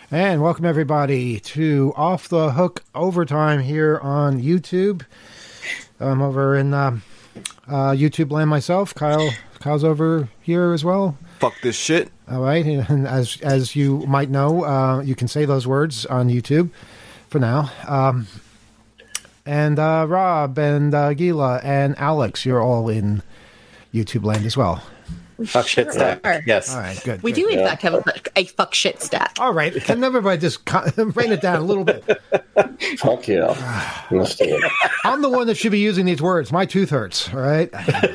And welcome everybody to Off the Hook Overtime here on YouTube. I'm over in YouTube land myself. Kyle's over here as well. Fuck this shit. All right, and as you might know, you can say those words on YouTube for now. And Rob and Gila and Alex, you're all in YouTube land as well. Fuck shit stack. Yes. All right, good. We do, in fact, have a fuck shit stack. All right. Can everybody just rein it down a little bit? Fuck yeah. Let's do it. I'm the one that should be using these words. My tooth hurts, all right?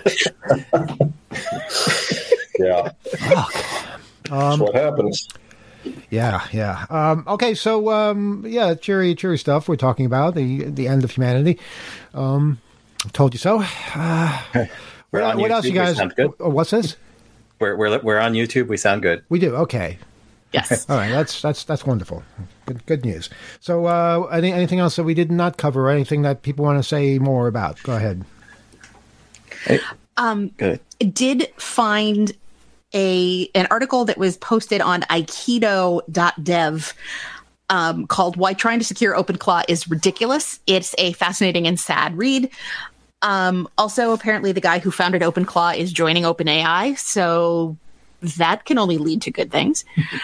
Yeah. That's what happens. Yeah. Okay, so, cheery stuff we're talking about, the end of humanity. Told you so. What else, you guys? Sound good. What's this? We're on YouTube. We sound good. We do. Okay. Yes. All right. That's wonderful. Good news. So, anything else that we did not cover, or anything that people want to say more about? Go ahead. Good. Did find an article that was posted on aikido.dev called "Why Trying to Secure OpenClaw is Ridiculous." It's a fascinating and sad read. Also, apparently the guy who founded OpenClaw is joining OpenAI, so that can only lead to good things.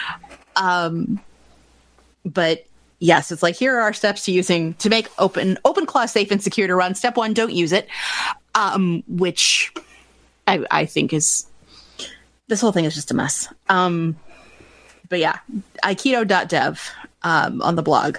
But yes, it's like, here are our steps to make OpenClaw safe and secure to run. Step 1, don't use it. Which I think is, this whole thing is just a mess. But yeah, aikido.dev on the blog.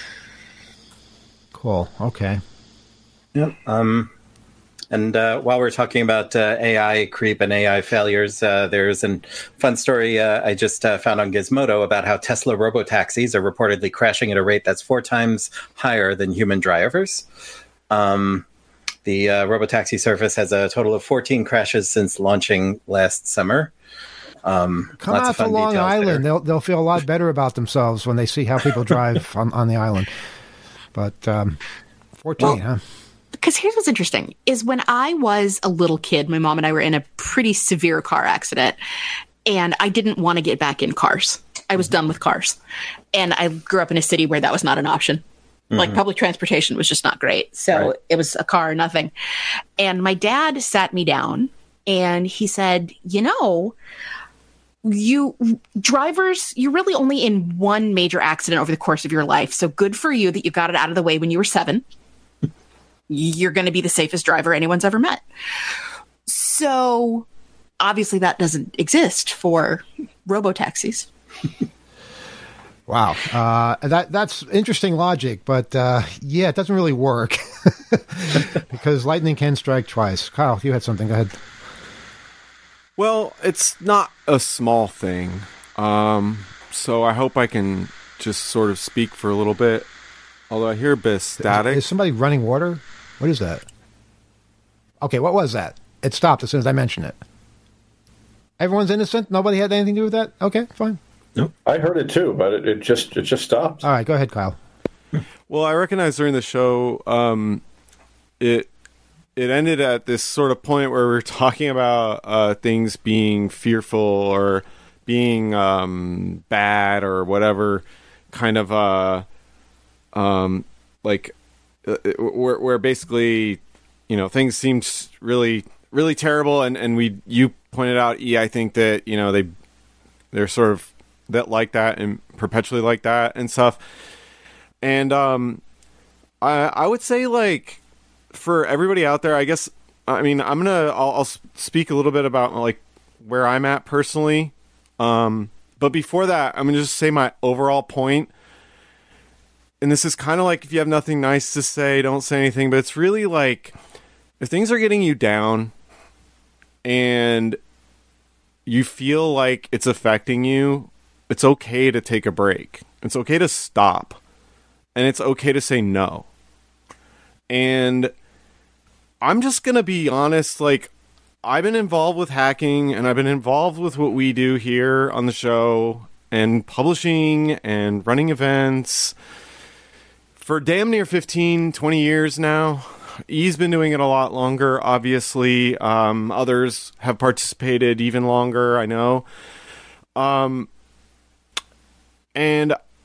Cool. Okay. Yep. And while we're talking about AI creep and AI failures, there's a fun story I just found on Gizmodo about how Tesla robotaxis are reportedly crashing at a rate that's 4 times higher than human drivers. The robotaxi service has a total of 14 crashes since launching last summer. Come out to Long Island. They'll feel a lot better about themselves when they see how people drive on the island. But 14, huh? Because here's what's interesting, is when I was a little kid, my mom and I were in a pretty severe car accident, and I didn't want to get back in cars. I was done with cars. And I grew up in a city where that was not an option. Mm-hmm. Like, public transportation was just not great. So It was a car or nothing. And my dad sat me down, and he said, you drivers, you're really only in one major accident over the course of your life. So good for you that you got it out of the way when you were 7. You're going to be the safest driver anyone's ever met. So obviously that doesn't exist for robotaxis. Wow. That's interesting logic, but it doesn't really work because lightning can strike twice. Kyle, you had something. Go ahead. Well, it's not a small thing. So I hope I can just sort of speak for a little bit. Although I hear a bit of static. Is somebody running water? What is that? Okay, what was that? It stopped as soon as I mentioned it. Everyone's innocent? Nobody had anything to do with that? Okay, fine. Nope. I heard it too, but it just stopped. All right, go ahead, Kyle. Well, I recognize during the show, it ended at this sort of point where we were talking about things being fearful or being bad or whatever kind of where basically, things seemed really, really terrible. And you pointed out, I think that, they're sort of that like that and perpetually like that and stuff. And I would say, like, for everybody out there, I guess, I'll speak a little bit about like where I'm at personally. But before that, I'm going to just say my overall point. And this is kind of like, if you have nothing nice to say, don't say anything. But it's really like, if things are getting you down and you feel like it's affecting you, it's okay to take a break. It's okay to stop. And it's okay to say no. And I'm just going to be honest, like, I've been involved with hacking, and I've been involved with what we do here on the show, and publishing, and running events for damn near 15, 20 years now. E's been doing it a lot longer, obviously. Others have participated even longer, I know. And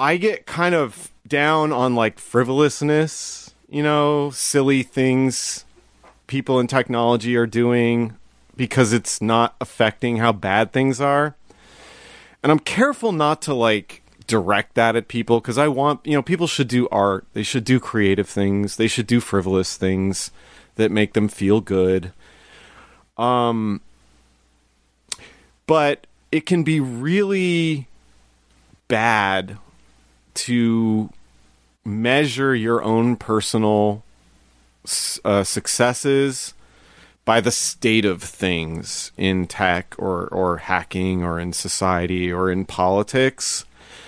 I get kind of down on like frivolousness, silly things people in technology are doing because it's not affecting how bad things are. And I'm careful not to like direct that at people because I want, people should do art. They should do creative things. They should do frivolous things that make them feel good. But it can be really bad to measure your own personal successes by the state of things in tech or hacking or in society or in politics.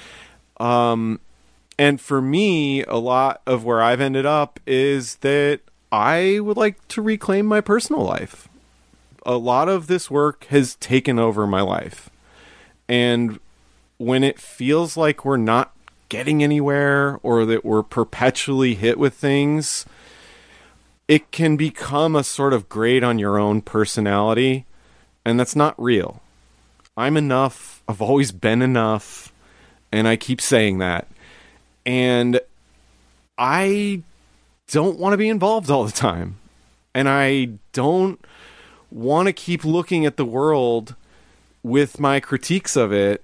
And for me, a lot of where I've ended up is that I would like to reclaim my personal life. A lot of this work has taken over my life. And when it feels like we're not getting anywhere or that we're perpetually hit with things, it can become a sort of grade on your own personality. And that's not real. I'm enough. I've always been enough. And I keep saying that. And I don't want to be involved all the time. And I don't want to keep looking at the world with my critiques of it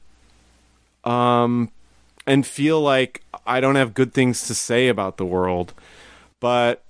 and feel like I don't have good things to say about the world. But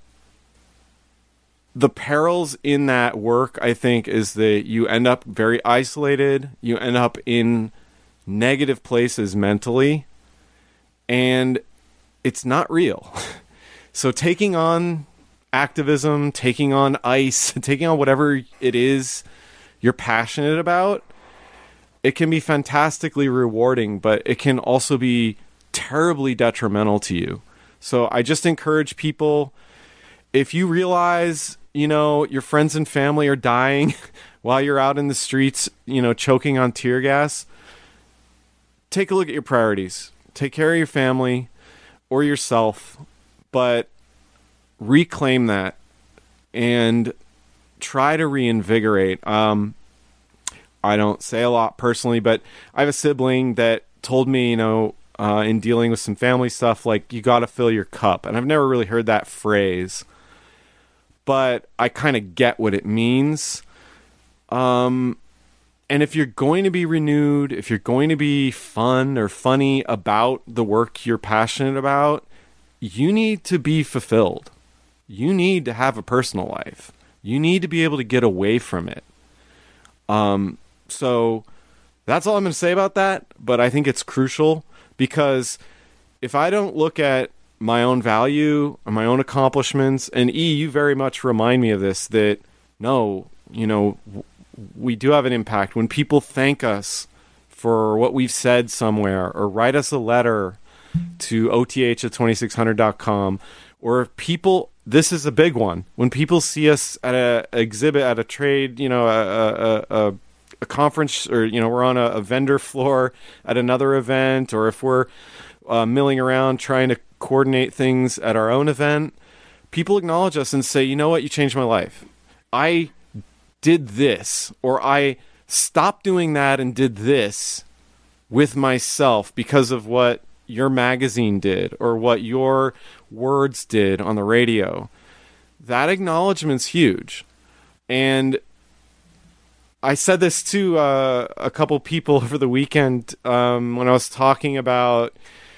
the perils in that work, I think, is that you end up very isolated. You end up in negative places mentally. And it's not real. So taking on activism, taking on ICE, taking on whatever it is you're passionate about, it can be fantastically rewarding, but it can also be terribly detrimental to you. So I just encourage people, if you realize, your friends and family are dying while you're out in the streets, choking on tear gas, take a look at your priorities. Take care of your family or yourself, but reclaim that and try to reinvigorate. I don't say a lot personally, but I have a sibling that told me, in dealing with some family stuff, like, you got to fill your cup. And I've never really heard that phrase, but I kind of get what it means. And if you're going to be renewed, if you're going to be fun or funny about the work you're passionate about, you need to be fulfilled. You need to have a personal life. You need to be able to get away from it. So that's all I'm going to say about that. But I think it's crucial because if I don't look at my own value and my own accomplishments, and you very much remind me of this, that no, we do have an impact. When people thank us for what we've said somewhere or write us a letter to oth@2600.com, or people, this is a big one, when people see us at a exhibit, at a trade, a conference, or we're on a vendor floor at another event, or if we're milling around trying to coordinate things at our own event, people acknowledge us and say, you know what, you changed my life. I did this, or I stopped doing that and did this with myself because of what your magazine did or what your words did on the radio. That acknowledgement's huge. And I said this to a couple people over the weekend when I was talking about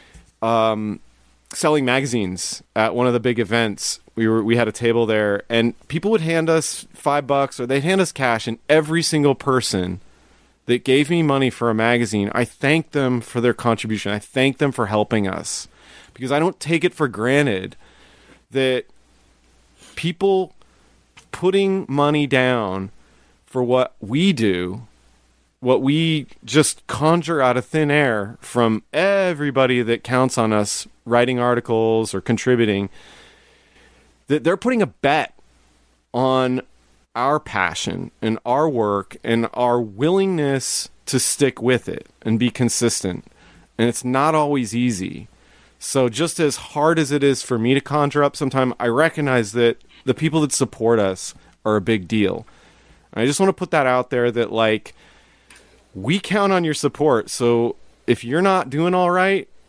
selling magazines at one of the big events. We had a table there, and people would hand us $5 or they'd hand us cash, and every single person that gave me money for a magazine, I thanked them for their contribution. I thanked them for helping us, because I don't take it for granted that people putting money down for what we do, what we just conjure out of thin air from everybody that counts on us writing articles or contributing, that they're putting a bet on our passion and our work and our willingness to stick with it and be consistent. And it's not always easy. So just as hard as it is for me to conjure up sometime, I recognize that the people that support us are a big deal. I just want to put that out there, that we count on your support. So if you're not doing all right,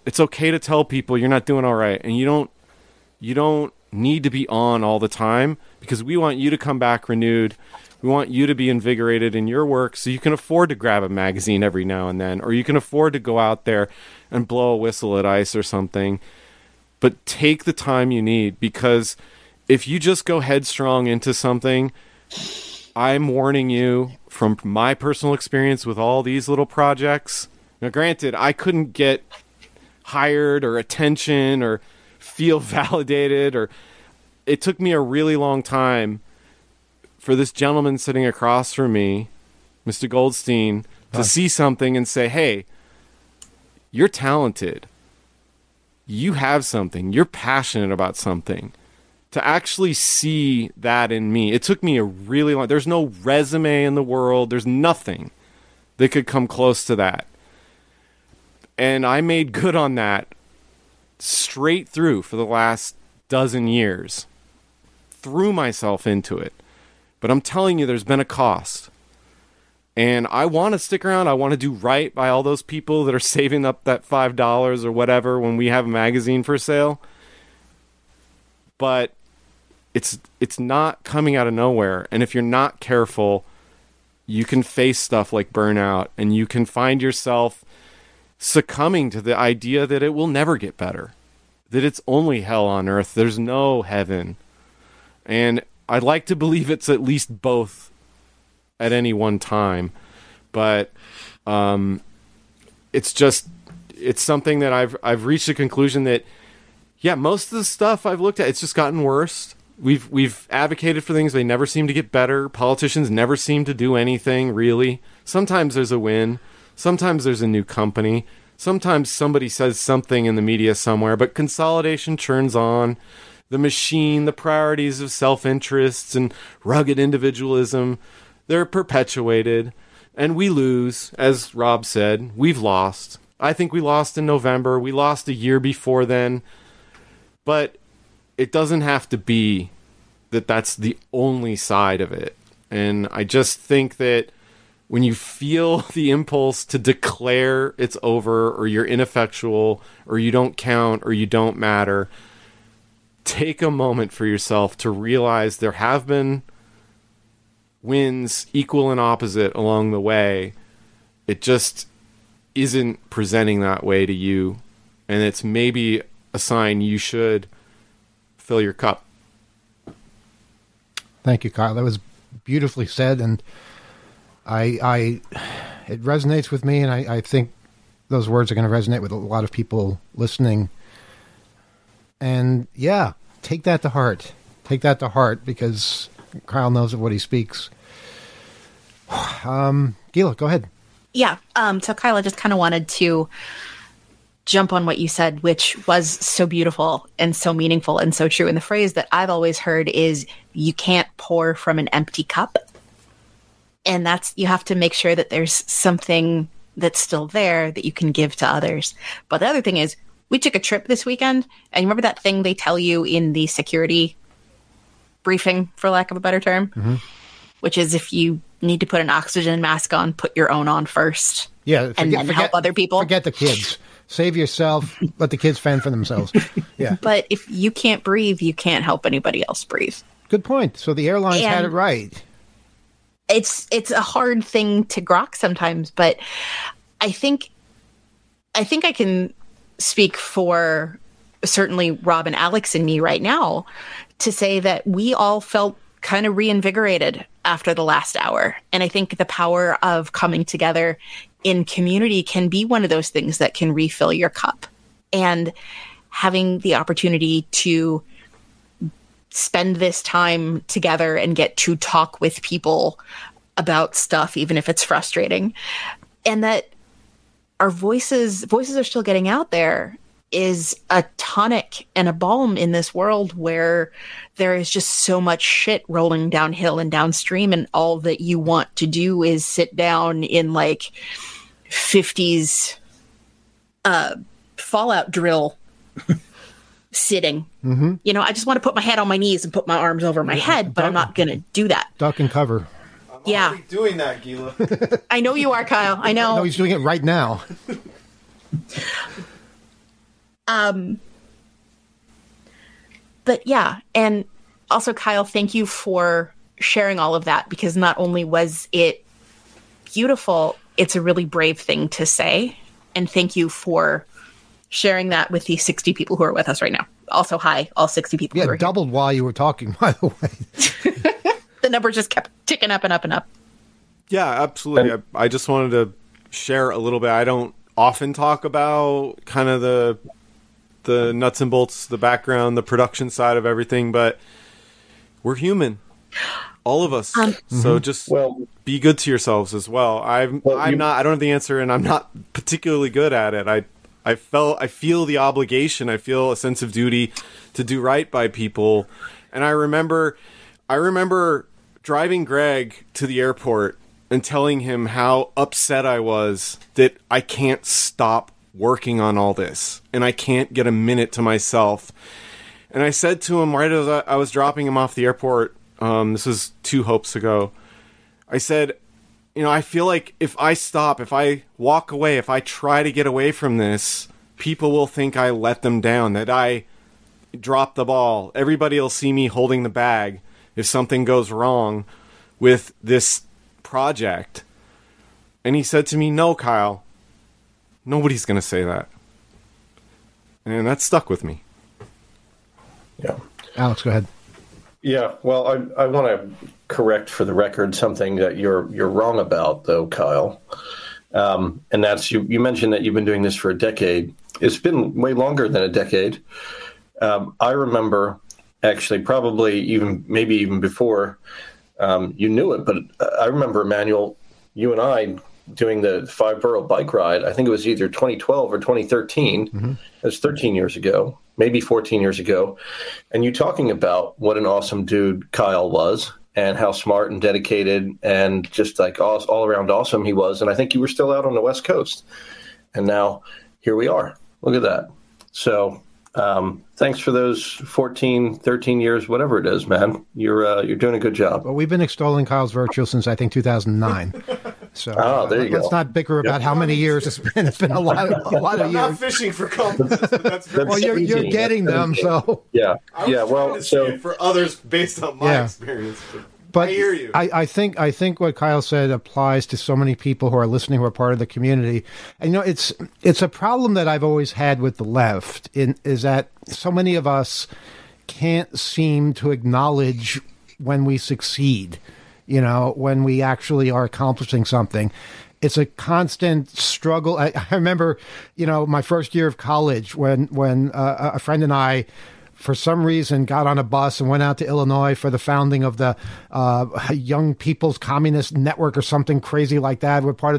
It's okay to tell people you're not doing all right, and you don't need to be on all the time, because we want you to come back renewed. We want you to be invigorated in your work so you can afford to grab a magazine every now and then, or you can afford to go out there and blow a whistle at ice or something. But take the time you need, because if you just go headstrong into something, I'm warning you from my personal experience with all these little projects. Now, granted, I couldn't get hired or attention or feel validated, or it took me a really long time for this gentleman sitting across from me, Mr. Goldstein, to see something and say, hey, you're talented. You have something. You're passionate about something. To actually see that in me, it took me a really long... There's no resume in the world. There's nothing that could come close to that. And I made good on that straight through for the last dozen years. Threw myself into it. But I'm telling you, there's been a cost. And I want to stick around. I want to do right by all those people that are saving up that $5 or whatever when we have a magazine for sale. But it's not coming out of nowhere. And if you're not careful, you can face stuff like burnout, and you can find yourself succumbing to the idea that it will never get better, that it's only hell on earth. There's no heaven. And I'd like to believe it's at least both at any one time, but it's something that I've reached a conclusion that, yeah, most of the stuff I've looked at, it's just gotten worse. We've advocated for things, they never seem to get better. Politicians never seem to do anything, really. Sometimes there's a win. Sometimes there's a new company. Sometimes somebody says something in the media somewhere, but consolidation churns on. The machine, the priorities of self-interests and rugged individualism, they're perpetuated. And we lose, as Rob said. We've lost. I think we lost in November. We lost a year before then. But it doesn't have to be that that's the only side of it. And I just think that when you feel the impulse to declare it's over, or you're ineffectual, or you don't count, or you don't matter, take a moment for yourself to realize there have been wins equal and opposite along the way. It just isn't presenting that way to you. And it's maybe a sign you should fill your cup. Thank you, Kyle. That was beautifully said. And it resonates with me. And I think those words are going to resonate with a lot of people listening. And yeah, take that to heart. Take that to heart, because Kyle knows of what he speaks. Gila, go ahead. Yeah. So Kyle, I just kind of wanted to jump on what you said, which was so beautiful and so meaningful and so true. And the phrase that I've always heard is, you can't pour from an empty cup. And that's, you have to make sure that there's something that's still there that you can give to others. But the other thing is, we took a trip this weekend, and you remember that thing they tell you in the security briefing, for lack of a better term, which is if you need to put an oxygen mask on, put your own on first. Yeah, and then help other people. Forget the kids. Save yourself. Let the kids fend for themselves. Yeah. But if you can't breathe, you can't help anybody else breathe. Good point. So the airlines had it right. It's a hard thing to grok sometimes, but I think I can speak for certainly Rob and Alex and me right now to say that we all felt kind of reinvigorated after the last hour. And I think the power of coming together in community can be one of those things that can refill your cup. And having the opportunity to spend this time together and get to talk with people about stuff, even if it's frustrating, and that our voices are still getting out there, is a tonic and a balm in this world where there is just so much shit rolling downhill and downstream, and all that you want to do is sit down in like 50s Fallout drill sitting. Mm-hmm. You know, I just want to put my head on my knees and put my arms over my head, but I'm not going to do that. Duck and cover. I'm already doing that, Gila. I know you are, Kyle. I know. No, he's doing it right now. But yeah, and also, Kyle, thank you for sharing all of that, because not only was it beautiful, it's a really brave thing to say. And thank you for sharing that with the 60 people who are with us right now. Also, hi, all 60 people who are doubled while you were talking, by the way. The number just kept ticking up and up and up. Yeah, absolutely. I just wanted to share a little bit. I don't often talk about kind of the nuts and bolts, the background, the production side of everything, but we're human, all of us. So just be good to yourselves as well. I don't have the answer, and I'm not particularly good at it. I feel the obligation. I feel a sense of duty to do right by people. And I remember driving Greg to the airport and telling him how upset I was that I can't stop working on all this and I can't get a minute to myself. And I said to him right as I was dropping him off the airport, this was 2 hopes ago, I said, I feel like if I stop, if I walk away, if I try to get away from this, people will think I let them down, that I dropped the ball. Everybody will see me holding the bag if something goes wrong with this project. And he said to me, no, Kyle, nobody's going to say that. And that stuck with me. Yeah. Alex, go ahead. Yeah, well, I want to correct for the record something that you're wrong about, though, Kyle. And that's you mentioned that you've been doing this for a decade. It's been way longer than a decade. I remember, actually, probably maybe even before you knew it, but I remember, Emmanuel, you and I doing the 5-borough bike ride. I think it was either 2012 or 2013. Mm-hmm. That's 13 years ago. Maybe 14 years ago, and you talking about what an awesome dude Kyle was and how smart and dedicated and just like all around awesome he was. And I think you were still out on the West Coast. And now here we are. Look at that. So thanks for those 14, 13 years, whatever it is, man. You're doing a good job. Well, we've been extolling Kyle's virtue since, I think, 2009. So there you let's go. not bicker about how many years it's been. It's been a lot of I'm years. not fishing for compliments, but that's very Well, you're getting them, so. Yeah. I was trying to say it for others based on my experience. But I hear you. I think what Kyle said applies to so many people who are listening, who are part of the community. And it's a problem that I've always had with the left is that so many of us can't seem to acknowledge when we succeed. When we actually are accomplishing something. It's a constant struggle. I remember, my first year of college when a friend and I, for some reason, got on a bus and went out to Illinois for the founding of the Young People's Communist Network or something crazy like that. We were part of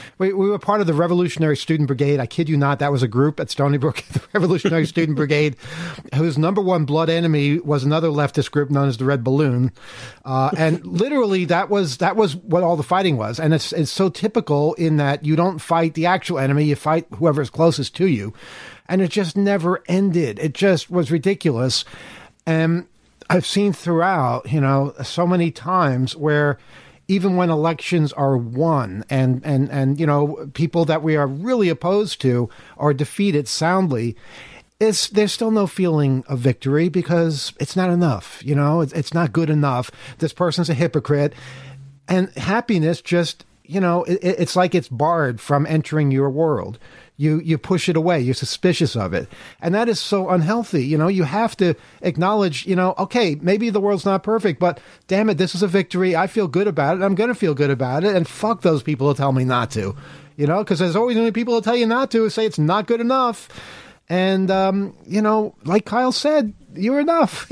the Revolutionary Student Brigade. I kid you not, that was a group at Stony Brook, the Revolutionary Student Brigade, whose number one blood enemy was another leftist group known as the Red Balloon. And literally, that was what all the fighting was. And it's so typical in that you don't fight the actual enemy, you fight whoever's closest to you. And it just never ended. It just was ridiculous. And I've seen throughout, so many times where even when elections are won and people that we are really opposed to are defeated soundly, there's still no feeling of victory because it's not enough. It's not good enough. This person's a hypocrite. And happiness just, it's like it's barred from entering your world. You push it away. You're suspicious of it. And that is so unhealthy. You have to acknowledge, okay, maybe the world's not perfect, but damn it, this is a victory. I feel good about it. I'm going to feel good about it. And fuck those people who tell me not to, because there's always going to be people who tell you not to, who say it's not good enough. And, like Kyle said, you're enough,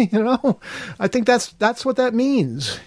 I think that's what that means,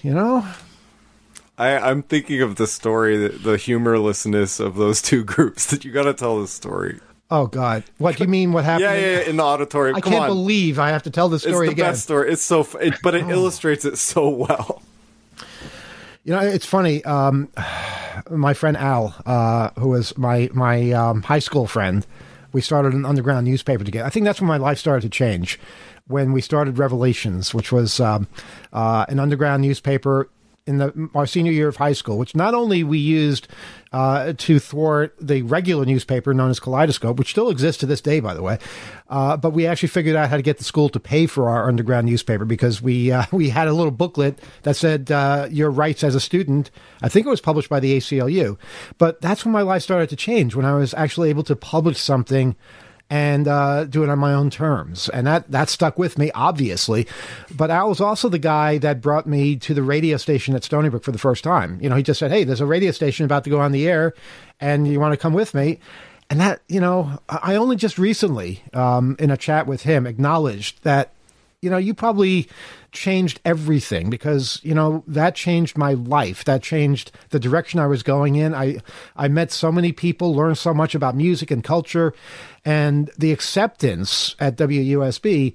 I'm thinking of the story, the humorlessness of those two groups. That you got to tell the story. Oh God! What do you mean? What happened? Yeah, in the auditorium. I can't believe I have to tell the story again. It's the best story. It's so, but it illustrates it so well. It's funny. My friend Al, who was my high school friend, we started an underground newspaper together. I think that's when my life started to change. When we started Revelations, which was an underground newspaper in our senior year of high school, which not only we used to thwart the regular newspaper known as Kaleidoscope, which still exists to this day, by the way, but we actually figured out how to get the school to pay for our underground newspaper because we had a little booklet that said your rights as a student. I think it was published by the ACLU. But that's when my life started to change, when I was actually able to publish something and do it on my own terms. And that stuck with me, obviously. But Al was also the guy that brought me to the radio station at Stony Brook for the first time. You know, he just said, hey, there's a radio station about to go on the air, and you want to come with me? And that, you know, I only just recently, in a chat with him, acknowledged that, you know, you probably changed everything because, you know, that changed my life. That changed the direction I was going in. I met so many people, learned so much about music and culture, and the acceptance at WUSB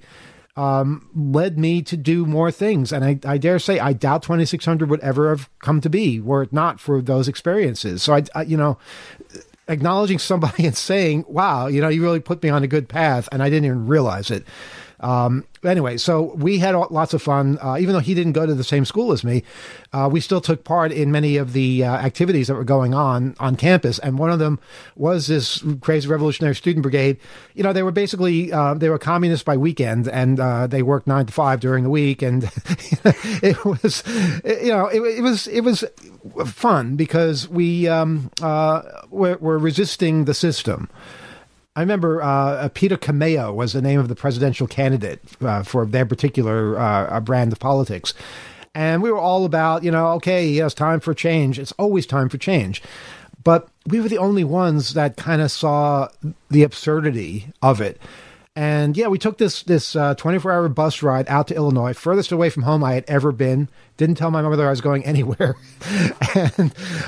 led me to do more things. And I dare say, I doubt 2600 would ever have come to be were it not for those experiences. So I you know, acknowledging somebody and saying, wow, you know, you really put me on a good path, and I didn't even realize it. Anyway, so we had lots of fun. Even though he didn't go to the same school as me, we still took part in many of the activities that were going on campus. And one of them was this crazy revolutionary student brigade. You know, they were basically, they were communists by weekend, and they worked 9 to 5 during the week. And it was, you know, it was fun because we were resisting the system. I remember Peter Cameo was the name of the presidential candidate for their particular brand of politics. And we were all about, you know, okay, yes, time for change. It's always time for change. But we were the only ones that kind of saw the absurdity of it. And yeah, we took this 24-hour bus ride out to Illinois, furthest away from home I had ever been. Didn't tell my mother I was going anywhere. And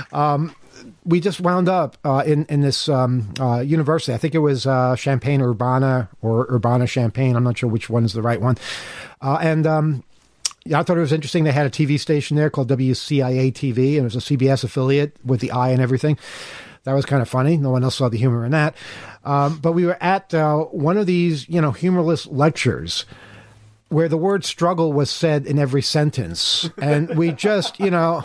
we just wound up in this university. I think it was Champaign-Urbana or Urbana-Champaign. I'm not sure which one is the right one. Yeah, I thought it was interesting. They had a TV station there called WCIA-TV, and it was a CBS affiliate with the I and everything. That was kind of funny. No one else saw the humor in that. But we were at one of these, you know, humorless lectures where the word struggle was said in every sentence. And we just, you know...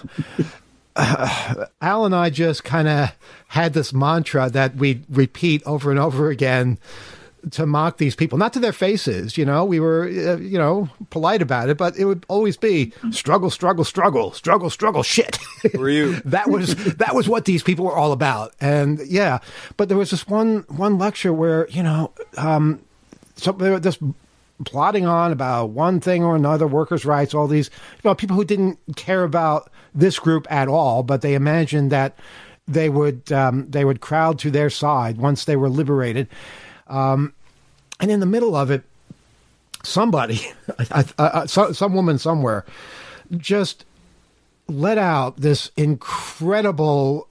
Al and I just kind of had this mantra that we'd repeat over and over again to mock these people, not to their faces. You know, we were, you know, polite about it, but it would always be struggle, struggle, struggle, struggle, struggle, shit. Were you? That was what these people were all about. And yeah, but there was this one lecture where, you know, so they were just plotting on about one thing or another, workers' rights, all these, you know, people who didn't care about this group at all, but they imagined that they would crowd to their side once they were liberated. And in the middle of it, somebody, some woman somewhere, just let out this incredible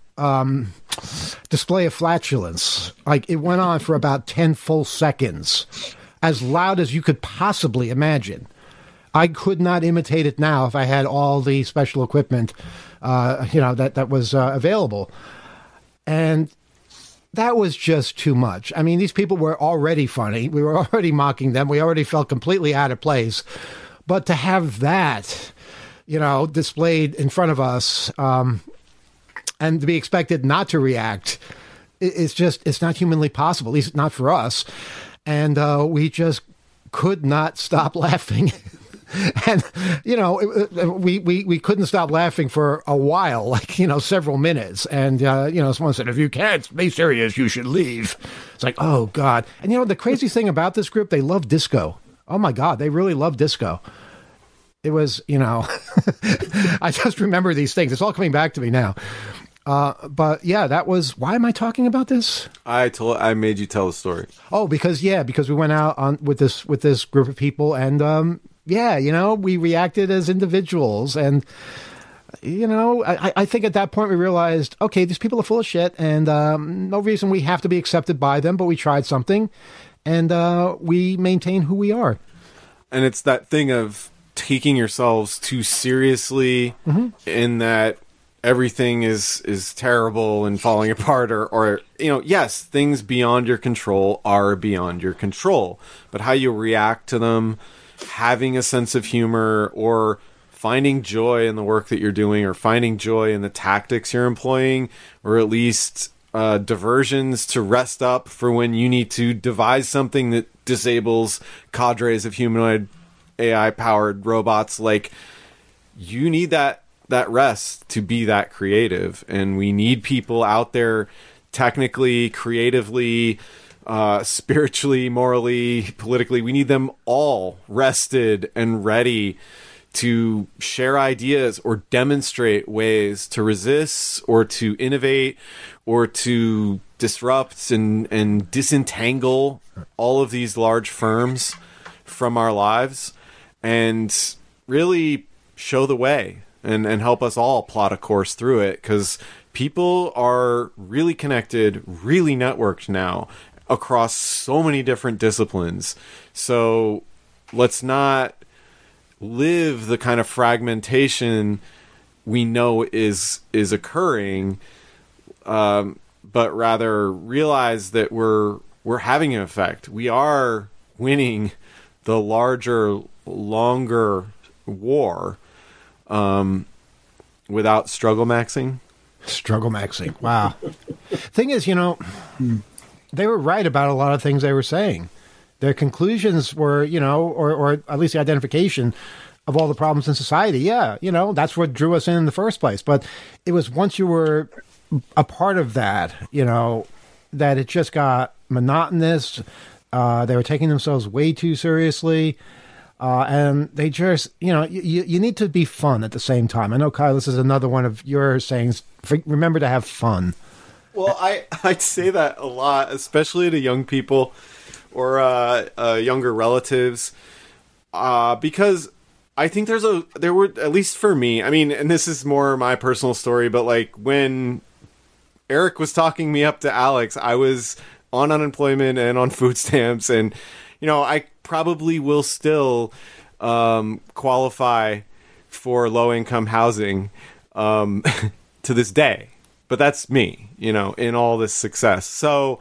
display of flatulence. Like, it went on for about 10 full seconds, as loud as you could possibly imagine. I could not imitate it now if I had all the special equipment, you know, that was available. And that was just too much. I mean, these people were already funny. We were already mocking them. We already felt completely out of place. But to have that, you know, displayed in front of us, and to be expected not to react, it's not humanly possible, at least not for us. And we just could not stop laughing. And, you know, we couldn't stop laughing for a while, like, you know, several minutes. And, you know, someone said, if you can't be serious, you should leave. It's like, oh, God. And, you know, the crazy thing about this group, they love disco. Oh, my God, they really love disco. It was, you know, I just remember these things. It's all coming back to me now. But yeah, that was, why am I talking about this? I made you tell the story. Oh, because we went out with this group of people, and yeah, you know, we reacted as individuals, and you know, I think at that point we realized, okay, these people are full of shit, and no reason we have to be accepted by them, but we tried something, and we maintain who we are. And it's that thing of taking yourselves too seriously, in that everything is terrible and falling apart, or you know, yes, things beyond your control are beyond your control, but how you react to them, having a sense of humor, or finding joy in the work that you're doing, or finding joy in the tactics you're employing, or at least diversions to rest up for when you need to devise something that disables cadres of humanoid AI-powered robots. Like, you need that rest to be that creative, and we need people out there technically, creatively, spiritually, morally, politically. We need them all rested and ready to share ideas or demonstrate ways to resist or to innovate or to disrupt and disentangle all of these large firms from our lives, and really show the way and help us all plot a course through it, because people are really connected, really networked now across so many different disciplines. So let's not live the kind of fragmentation we know is occurring, but rather realize that we're having an effect. We are winning the larger, longer war without struggle maxing. Struggle maxing. Wow. Thing is, they were right about a lot of things they were saying. Their conclusions were, or at least the identification of all the problems in society. Yeah, that's what drew us in the first place. But it was once you were a part of that, that it just got monotonous. They were taking themselves way too seriously. And they just, you need to be fun at the same time. I know, Kyle, this is another one of your sayings. Remember to have fun. Well, I'd say that a lot, especially to young people or younger relatives, because I think there were, at least for me, I mean, and this is more my personal story, but like when Eric was talking me up to Alex, I was on unemployment and on food stamps, and I probably will still qualify for low-income housing to this day. But that's me, in all this success. So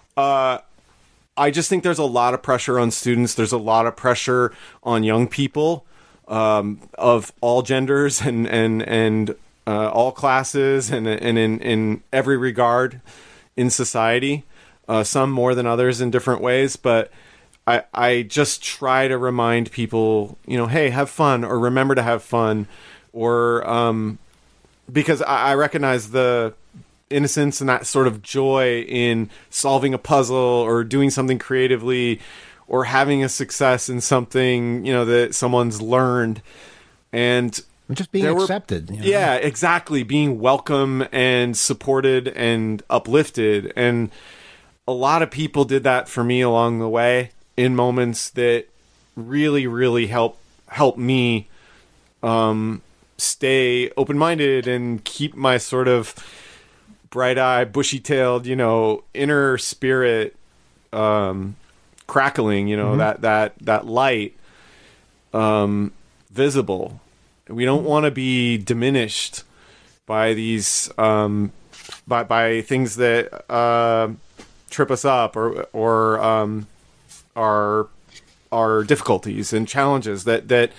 I just think there's a lot of pressure on students. There's a lot of pressure on young people of all genders and all classes and in every regard in society. Some more than others in different ways, but I just try to remind people, hey, have fun, or remember to have fun, or because I recognize the innocence and that sort of joy in solving a puzzle or doing something creatively or having a success in something, that someone's learned, and just being accepted. Yeah, exactly. Being welcome and supported and uplifted. And a lot of people did that for me along the way in moments that really, really help me stay open-minded and keep my sort of bright-eyed, bushy-tailed, inner spirit crackling, that light visible. We don't want to be diminished by these by things that trip us up or our difficulties and challenges that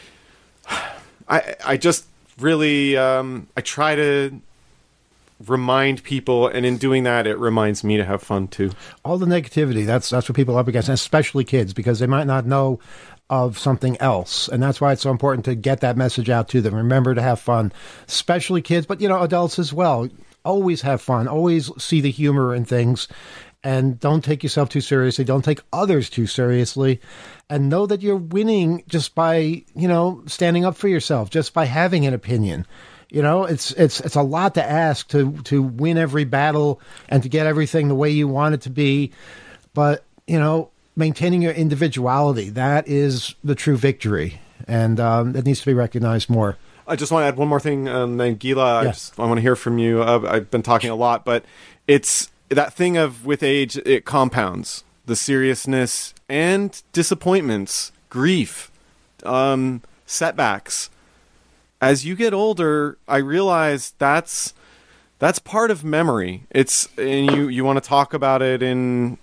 I just really I try to remind people, and in doing that, it reminds me to have fun too. All the negativity, that's what people are up against, and especially kids, because they might not know of something else, and that's why it's so important to get that message out to them. Remember to have fun, especially kids, but adults as well. Always have fun. Always see the humor in things, and don't take yourself too seriously. Don't take others too seriously, and know that you're winning just by standing up for yourself, just by having an opinion. It's a lot to ask to win every battle and to get everything the way you want it to be. But, maintaining your individuality, that is the true victory. And it needs to be recognized more. I just want to add one more thing, Gila. Yes. I want to hear from you. I've been talking a lot, but it's that thing of with age, it compounds the seriousness and disappointments, grief, setbacks. As you get older, I realize that's part of memory. And you want to talk about it in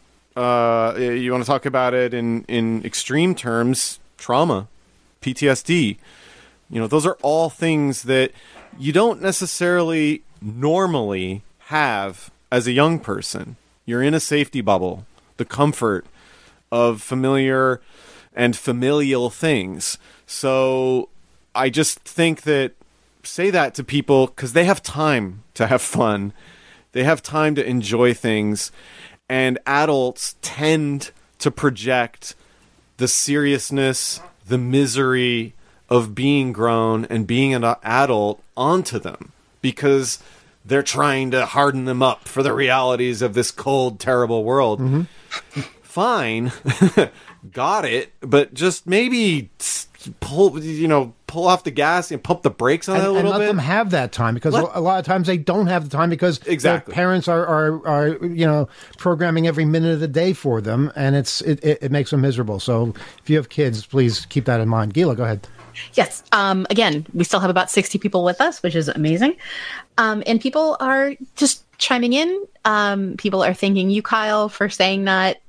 extreme terms, trauma, PTSD. Those are all things that you don't necessarily normally have as a young person. You're in a safety bubble, the comfort of familiar and familial things. So I just think that say that to people because they have time to have fun. They have time to enjoy things. And adults tend to project the seriousness, the misery of being grown and being an adult onto them because they're trying to harden them up for the realities of this cold, terrible world. Mm-hmm. Fine. Got it. But just maybe pull off the gas and pump the brakes on it a little bit. And let them have that time because a lot of times they don't have the time because their parents are programming every minute of the day for them, and it makes them miserable. So if you have kids, please keep that in mind. Gila, go ahead. Yes. Again, we still have about 60 people with us, which is amazing. And people are just chiming in. People are thanking you, Kyle, for saying that.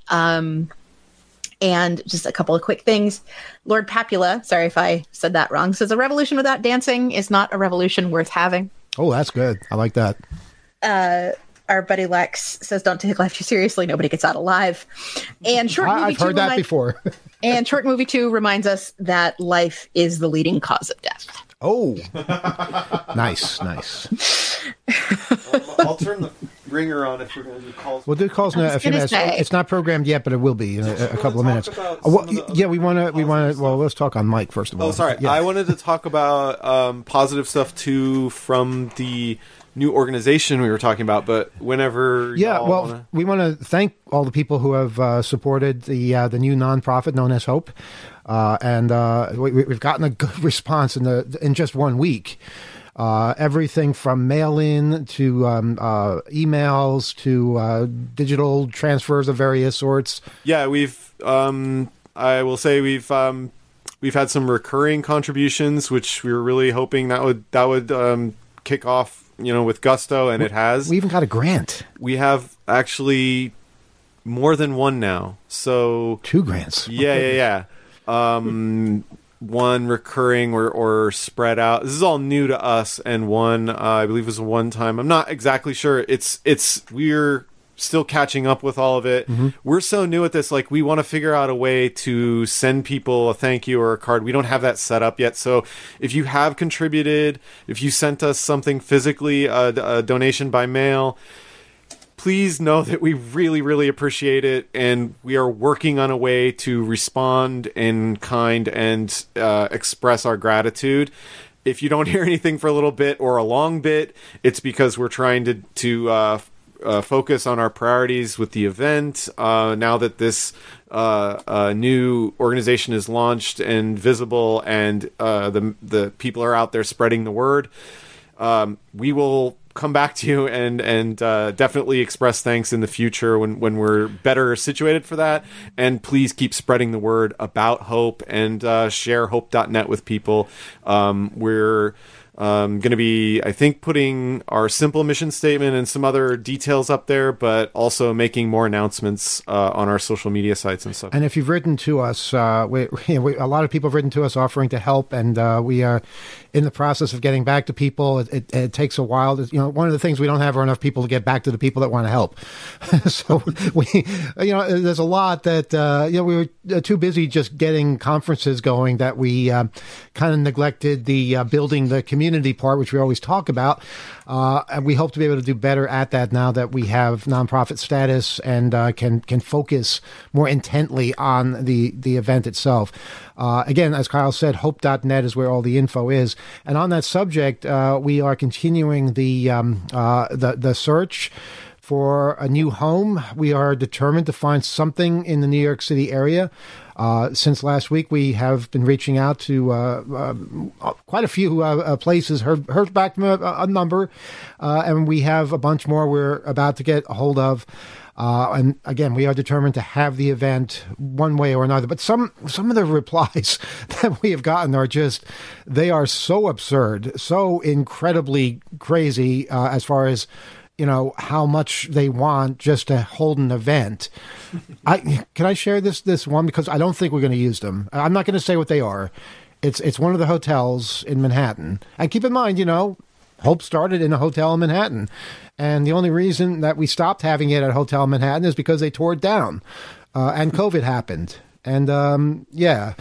And just a couple of quick things. Lord Papula, sorry if I said that wrong, says a revolution without dancing is not a revolution worth having. Oh, that's good. I like that. Our buddy Lex says, don't take life too seriously. Nobody gets out alive. And I've heard that before. And Short Movie 2 reminds us that life is the leading cause of death. Oh, nice. I'll turn the ringer on if we're going to do calls. We'll do calls in a few minutes. It's not programmed yet, but it will be in a couple of minutes. We want to. Well, let's talk on Mike first of all. Oh, sorry. Yeah. I wanted to talk about positive stuff too from the new organization we were talking about, but whenever we want to thank all the people who have supported the new nonprofit known as Hope, and we've gotten a good response in just 1 week. Everything from mail-in to emails to digital transfers of various sorts. Yeah, we've. I will say we've had some recurring contributions, which we were really hoping that would kick off. With gusto, and it has. We even got a grant. We have actually more than one now. So 2 grants. Yeah. One recurring or spread out. This is all new to us, and one I believe was a one-time. I'm not exactly sure. We're still catching up with all of it. Mm-hmm. We're so new at this, we want to figure out a way to send people a thank you or a card. We don't have that set up yet. So if you have contributed, if you sent us something physically, a donation by mail, please know that we really, really appreciate it. And we are working on a way to respond in kind and express our gratitude. If you don't hear anything for a little bit or a long bit, it's because we're trying to focus on our priorities with the event. Now that this new organization is launched and visible, and the people are out there spreading the word, we will come back to you and definitely express thanks in the future when we're better situated for that. And please keep spreading the word about Hope and share hope.net with people. We're going to be, I think, putting our simple mission statement and some other details up there, but also making more announcements on our social media sites and stuff. And if you've written to us, a lot of people have written to us offering to help, and we are in the process of getting back to people. It takes a while. One of the things we don't have are enough people to get back to the people that want to help. So there's a lot that we were too busy just getting conferences going that we kind of neglected the building the community part, which we always talk about. And we hope to be able to do better at that now that we have nonprofit status and can focus more intently on the event itself. Again, as Kyle said, hope.net is where all the info is. And on that subject, we are continuing the search for a new home. We are determined to find something in the New York City area. Since last week, we have been reaching out to quite a few places, heard back from a number, and we have a bunch more we're about to get a hold of. And again, we are determined to have the event one way or another. But some of the replies that we have gotten are they are so absurd, so incredibly crazy as far as how much they want just to hold an event. Can I share this one? Because I don't think we're going to use them. I'm not going to say what they are. It's one of the hotels in Manhattan. And keep in mind, Hope started in a hotel in Manhattan. And the only reason that we stopped having it at Hotel Manhattan is because they tore it down. And COVID happened. And, yeah.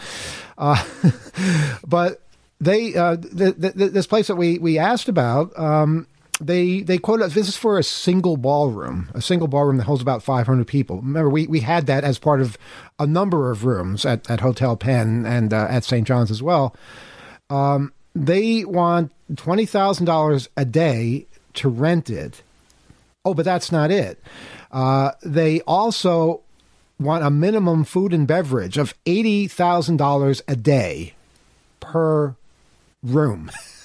But they, this place that we asked about, they quoted us, this is for a single ballroom that holds about 500 people. Remember, we had that as part of a number of rooms at Hotel Penn and at St. John's as well. They want $20,000 a day to rent it. Oh, but that's not it. They also want a minimum food and beverage of $80,000 a day per room.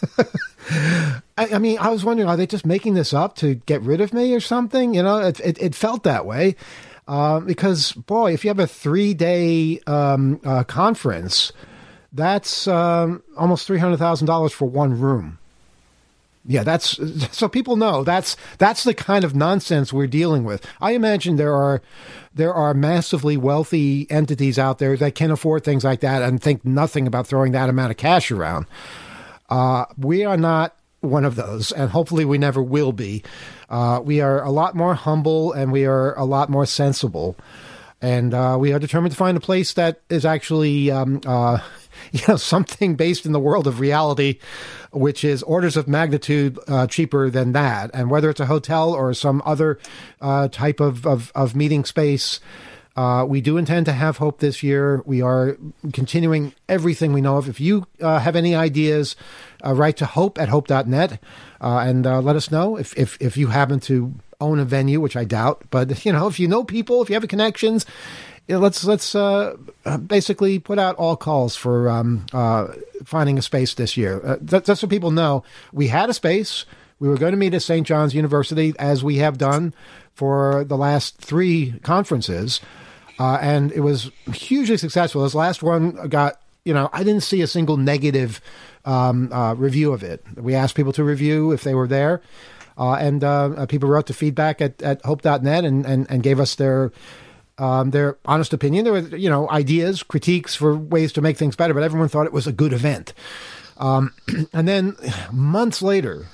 I mean, I was wondering, are they just making this up to get rid of me or something? It felt that way. Because, boy, if you have a 3-day conference, that's almost $300,000 for one room. Yeah, that's so people know that's the kind of nonsense we're dealing with. I imagine there are massively wealthy entities out there that can afford things like that and think nothing about throwing that amount of cash around. We are not one of those, and hopefully we never will be. We are a lot more humble, and we are a lot more sensible, and we are determined to find a place that is actually something based in the world of reality, which is orders of magnitude cheaper than that. And whether it's a hotel or some other type of meeting space, we do intend to have Hope this year. We are continuing everything we know of. If you have any ideas, write to hope@hope.net and let us know if you happen to own a venue, which I doubt. But, if you know people, if you have connections, let's basically put out all calls for finding a space this year. That's so people know. We had a space. We were going to meet at St. John's University, as we have done for the last 3 conferences. And it was hugely successful. This last one got, I didn't see a single negative review of it. We asked people to review if they were there. And people wrote the feedback at hope.net and gave us their honest opinion. There were, ideas, critiques for ways to make things better, but everyone thought it was a good event. And then months later,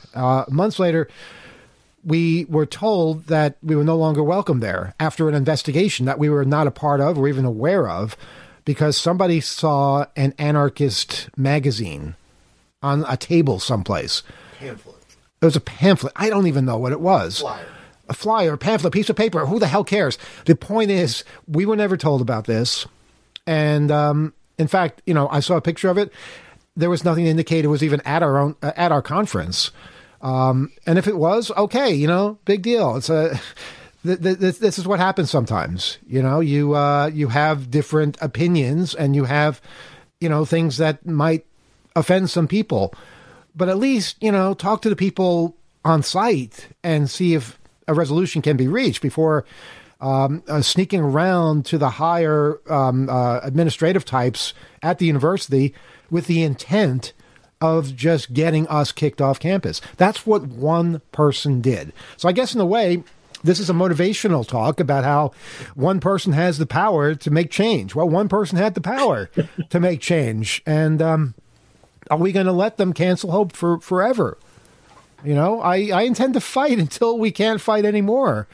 we were told that we were no longer welcome there after an investigation that we were not a part of or even aware of, because somebody saw an anarchist magazine on a table someplace. Pamphlet. It was a pamphlet. I don't even know what it was. Flyer. A flyer, a pamphlet, piece of paper. Who the hell cares? The point is, we were never told about this. And in fact, I saw a picture of it. There was nothing to indicate it was even at our conference. And if it was, okay, big deal. It's this is what happens sometimes. You have different opinions, and you have, things that might offend some people. But at least, talk to the people on site and see if a resolution can be reached before sneaking around to the higher administrative types at the university with the intent of just getting us kicked off campus. That's what one person did. So I guess in a way, this is a motivational talk about how one person has the power to make change. Well, one person had the power to make change. And are we going to let them cancel Hope for forever? I intend to fight until we can't fight anymore.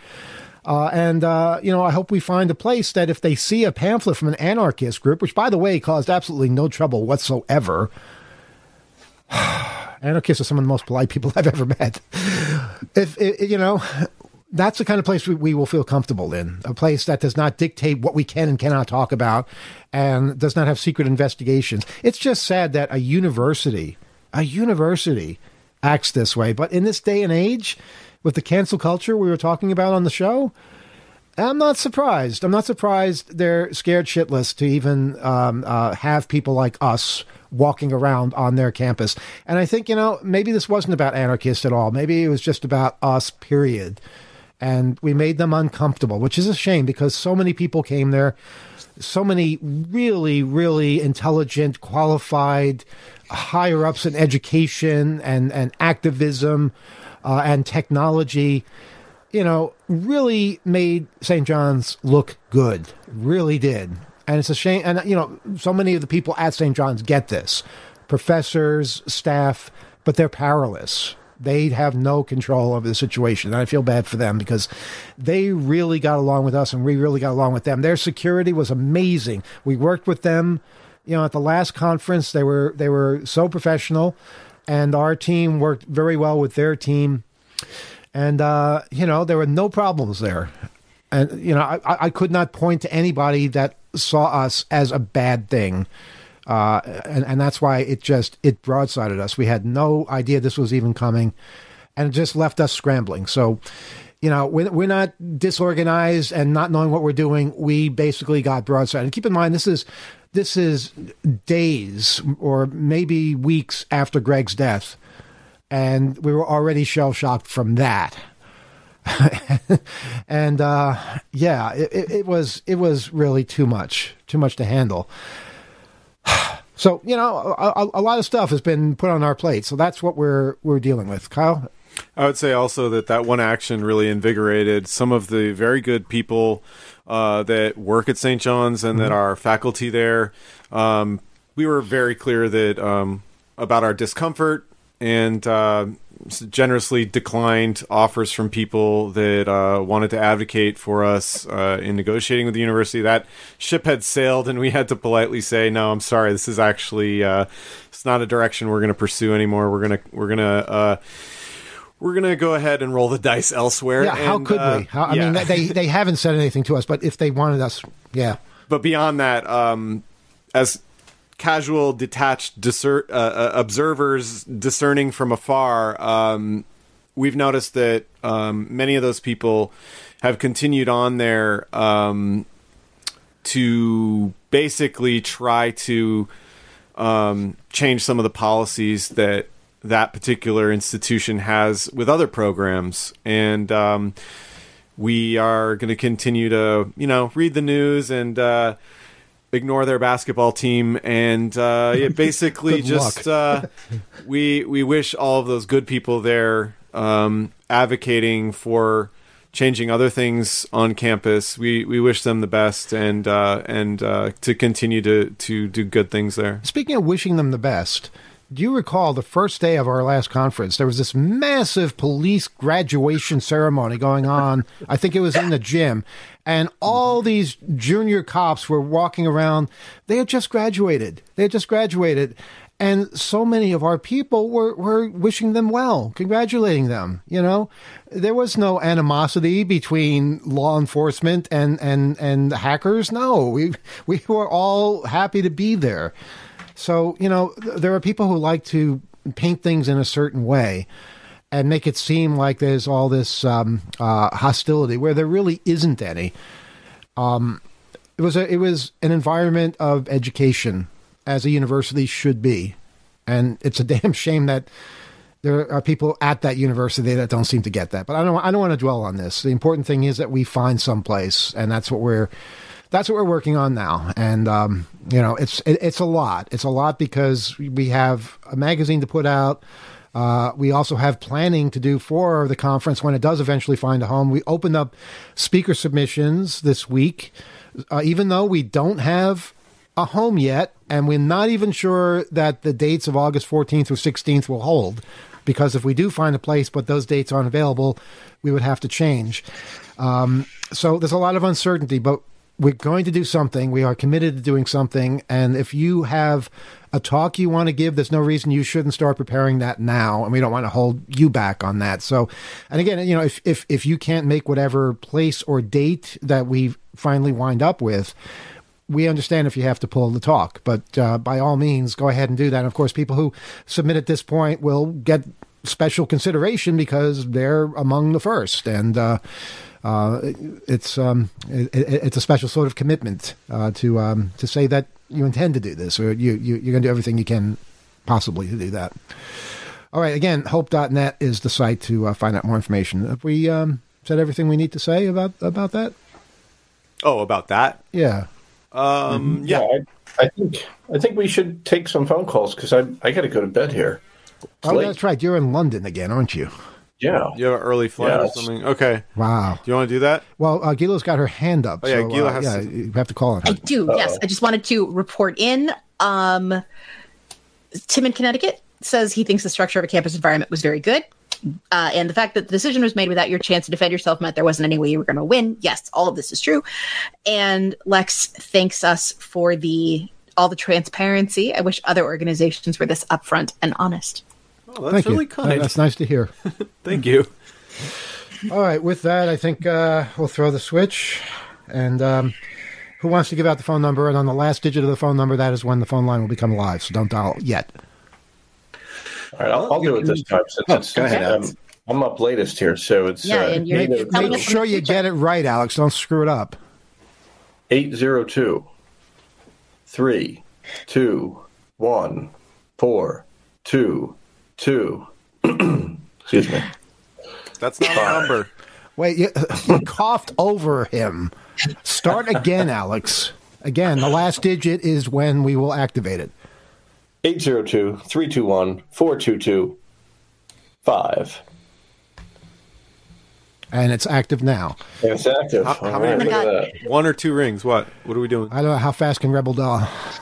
I hope we find a place that if they see a pamphlet from an anarchist group, which, by the way, caused absolutely no trouble whatsoever. Anarchists are some of the most polite people I've ever met. That's the kind of place we will feel comfortable in. A place that does not dictate what we can and cannot talk about and does not have secret investigations. It's just sad that a university acts this way. But in this day and age, with the cancel culture we were talking about on the show, I'm not surprised. I'm not surprised they're scared shitless to even have people like us walking around on their campus. And I think, maybe this wasn't about anarchists at all. Maybe it was just about us, period. And we made them uncomfortable, which is a shame because so many people came there. So many really, really intelligent, qualified higher-ups in education and activism and technology, really made St. John's look good. Really did. And it's a shame. And, so many of the people at St. John's get this. Professors, staff, but they're powerless. They have no control over the situation. And I feel bad for them because they really got along with us and we really got along with them. Their security was amazing. We worked with them, at the last conference. They were so professional, and our team worked very well with their team. And, there were no problems there. And, I could not point to anybody that saw us as a bad thing. And that's why it broadsided us. We had no idea this was even coming, and it just left us scrambling. So, we're not disorganized and not knowing what we're doing. We basically got broadsided. And keep in mind, this is days or maybe weeks after Greg's death, and we were already shell-shocked from that. And it was really too much to handle. So, a lot of stuff has been put on our plate. So that's what we're dealing with. Kyle? I would say also that one action really invigorated some of the very good people that work at St. John's and that are faculty there. We were very clear that about our discomfort and generously declined offers from people that wanted to advocate for us in negotiating with the university. That ship had sailed, and we had to politely say, "No, I'm sorry. This is actually it's not a direction we're going to pursue anymore. We're gonna go ahead and roll the dice elsewhere." Yeah, how could we? I mean, they haven't said anything to us, but if they wanted us, yeah. But beyond that, as casual, detached observers discerning from afar, we've noticed that many of those people have continued on there to basically try to change some of the policies that particular institution has with other programs. And we are going to continue to, read the news and ignore their basketball team, and basically just we wish all of those good people there advocating for changing other things on campus. We wish them the best and to continue to do good things there. Speaking of wishing them the best, do you recall the first day of our last conference, there was this massive police graduation ceremony going on? I think it was in the gym. And all these junior cops were walking around. They had just graduated. And so many of our people were wishing them well, congratulating them. There was no animosity between law enforcement and hackers. No, we were all happy to be there. So, there are people who like to paint things in a certain way and make it seem like there's all this hostility where there really isn't any. It was an environment of education, as a university should be. And it's a damn shame that there are people at that university that don't seem to get that. But I don't want to dwell on this. The important thing is that we find some place, and that's what we're working on now. And, it's a lot. It's a lot because we have a magazine to put out. We also have planning to do for the conference when it does eventually find a home. We opened up speaker submissions this week, even though we don't have a home yet. And we're not even sure that the dates of August 14th or 16th will hold, because if we do find a place, but those dates aren't available, we would have to change. So there's a lot of uncertainty, but we're going to do something. We are committed to doing something. And if you have a talk you want to give, there's no reason you shouldn't start preparing that now. And we don't want to hold you back on that. So, and again, if you can't make whatever place or date that we finally wind up with, we understand if you have to pull the talk. But by all means, go ahead and do that. And of course, people who submit at this point will get special consideration because they're among the first. And it's a special sort of commitment to say that you intend to do this, or you're going to do everything you can possibly to do that. All right. Again, hope.net is the site to find out more information. Have we said everything we need to say about that? Oh, about that? Yeah. Yeah. I think we should take some phone calls because I got to go to bed here. Oh, that's right. You're in London again, aren't you? Yeah. You have an early flight Yeah, or it's- something? Okay. Wow. Do you want to do that? Well, Gila's got her hand up. Oh, yeah, so, Gila has yeah, to- you have to call on I her. do, yes. I just wanted to report in. Tim in Connecticut says he thinks the structure of a campus environment was very good. And the fact that the decision was made without your chance to defend yourself meant there wasn't any way you were going to win. Yes, all of this is true. And Lex thanks us for all the transparency. I wish other organizations were this upfront and honest. Oh, that's Thank really you. kind. That's nice to hear. Thank you. All right, with that, I think we'll throw the switch. And who wants to give out the phone number? And on the last digit of the phone number, that is when the phone line will become live. So don't dial yet. All right, I'll do it this time since go ahead, Alex. I'm up latest here, so it's Yeah, and you're- Make, you're telling make us sure in the you future. get it right, Alex. Don't screw it up. 802 321 422. Excuse me. That's not a number. Wait, you coughed over him. Start again, Alex. Again, the last digit is when we will activate it. 802 321 4225. And it's active now. It's active. How All many right, look at rings? that. 1 or 2 rings? What are we doing? I don't know how fast can Rebel dial.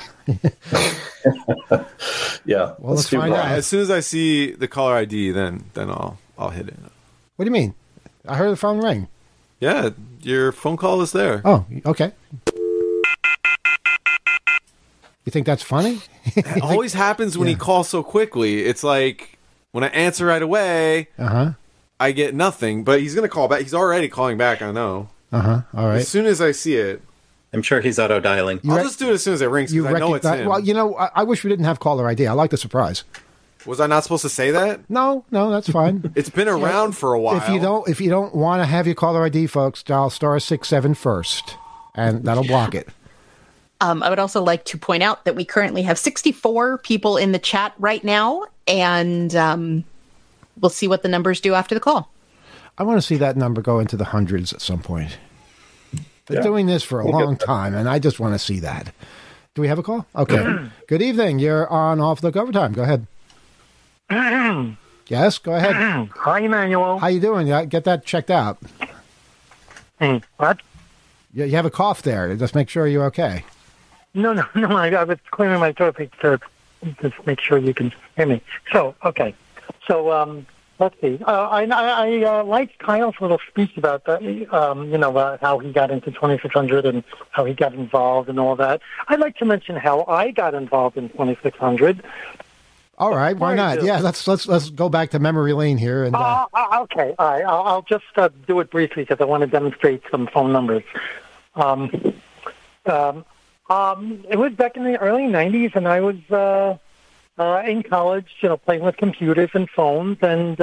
Yeah. Well, let's do find that. out. As soon as I see the caller ID, then I'll hit it. What do you mean? I heard the phone ring. Yeah, your phone call is there. Oh, okay. You think that's funny? It always happens when he calls so quickly. It's like when I answer right away, Uh-huh. I get nothing. But he's going to call back. He's already calling back, I know. Uh-huh. All right. As soon as I see it, I'm sure he's auto dialing. I'll just do it as soon as it rings You because I know it's recognize? him. Well, you know, I wish we didn't have caller ID. I like the surprise. Was I not supposed to say that? No, that's fine. It's been around for a while. If you don't want to have your caller ID, folks, dial *67 first, and that'll block it. I would also like to point out that we currently have 64 people in the chat right now, and we'll see what the numbers do after the call. I want to see that number go into the hundreds at some point. Been doing this for a long time, and I just want to see that. Do we have a call? Okay. Good evening. You're on Off the Overtime. Go ahead. Yes, go ahead. Hi, Emmanuel. How you doing? Yeah, get that checked out. What? You have a cough there. Just make sure you're okay. No. I was clearing my throat to just make sure you can hear me. So, okay. So, let's see. I liked Kyle's little speech about that, about how he got into 2600 and how he got involved and all that. I'd like to mention how I got involved in 2600. All right, why Why not? do? Yeah, let's go back to memory lane here. And Okay, all right. I'll just do it briefly because I want to demonstrate some phone numbers. It was back in the early 90s, and I was in college, playing with computers and phones, and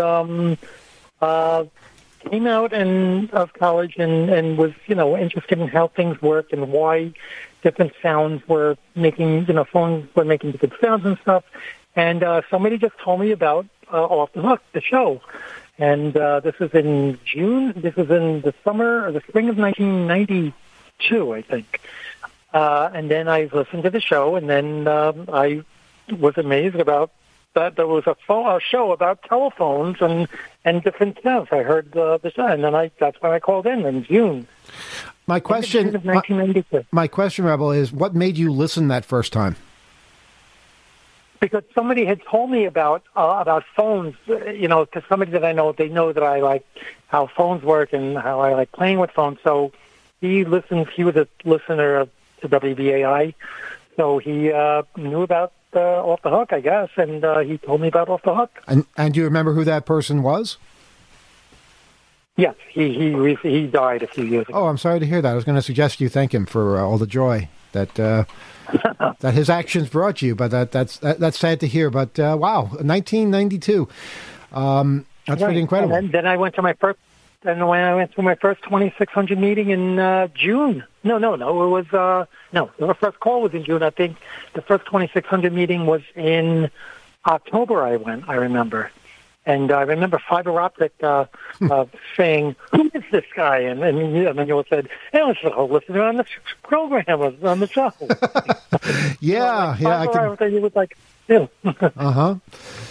came out of college and was, interested in how things work and why different sounds were making, phones were making different sounds and stuff. And somebody just told me about Off the Hook, the show. And this was in June. This was in the spring of 1992, I think. And then I listened to the show, and then I was amazed about that there was a show about telephones and different sounds. I heard the show, and then that's when I called in June. my June question, of 1992. my question, Rebel, is what made you listen that first time? Because somebody had told me about phones, because somebody that I know, they know that I like how phones work and how I like playing with phones. So he was a listener to WBAI, so he knew about Off the Hook, I guess, and he told me about Off the Hook. And do you remember who that person was? Yes, he died a few years ago. Oh, I'm sorry to hear that. I was going to suggest you thank him for all the joy that that his actions brought you, but that's sad to hear. But wow, 1992, that's pretty incredible. And then I went to my first. And when I went to my first 2600 meeting in June, no, it was the first call was in June. I think the first 2600 meeting was in October. I remember. And I remember Fiber Optic saying, "Who is this guy?" And Emmanuel said, "It was a listener on the program, on the show." yeah, I can. It was like, yeah. Uh-huh.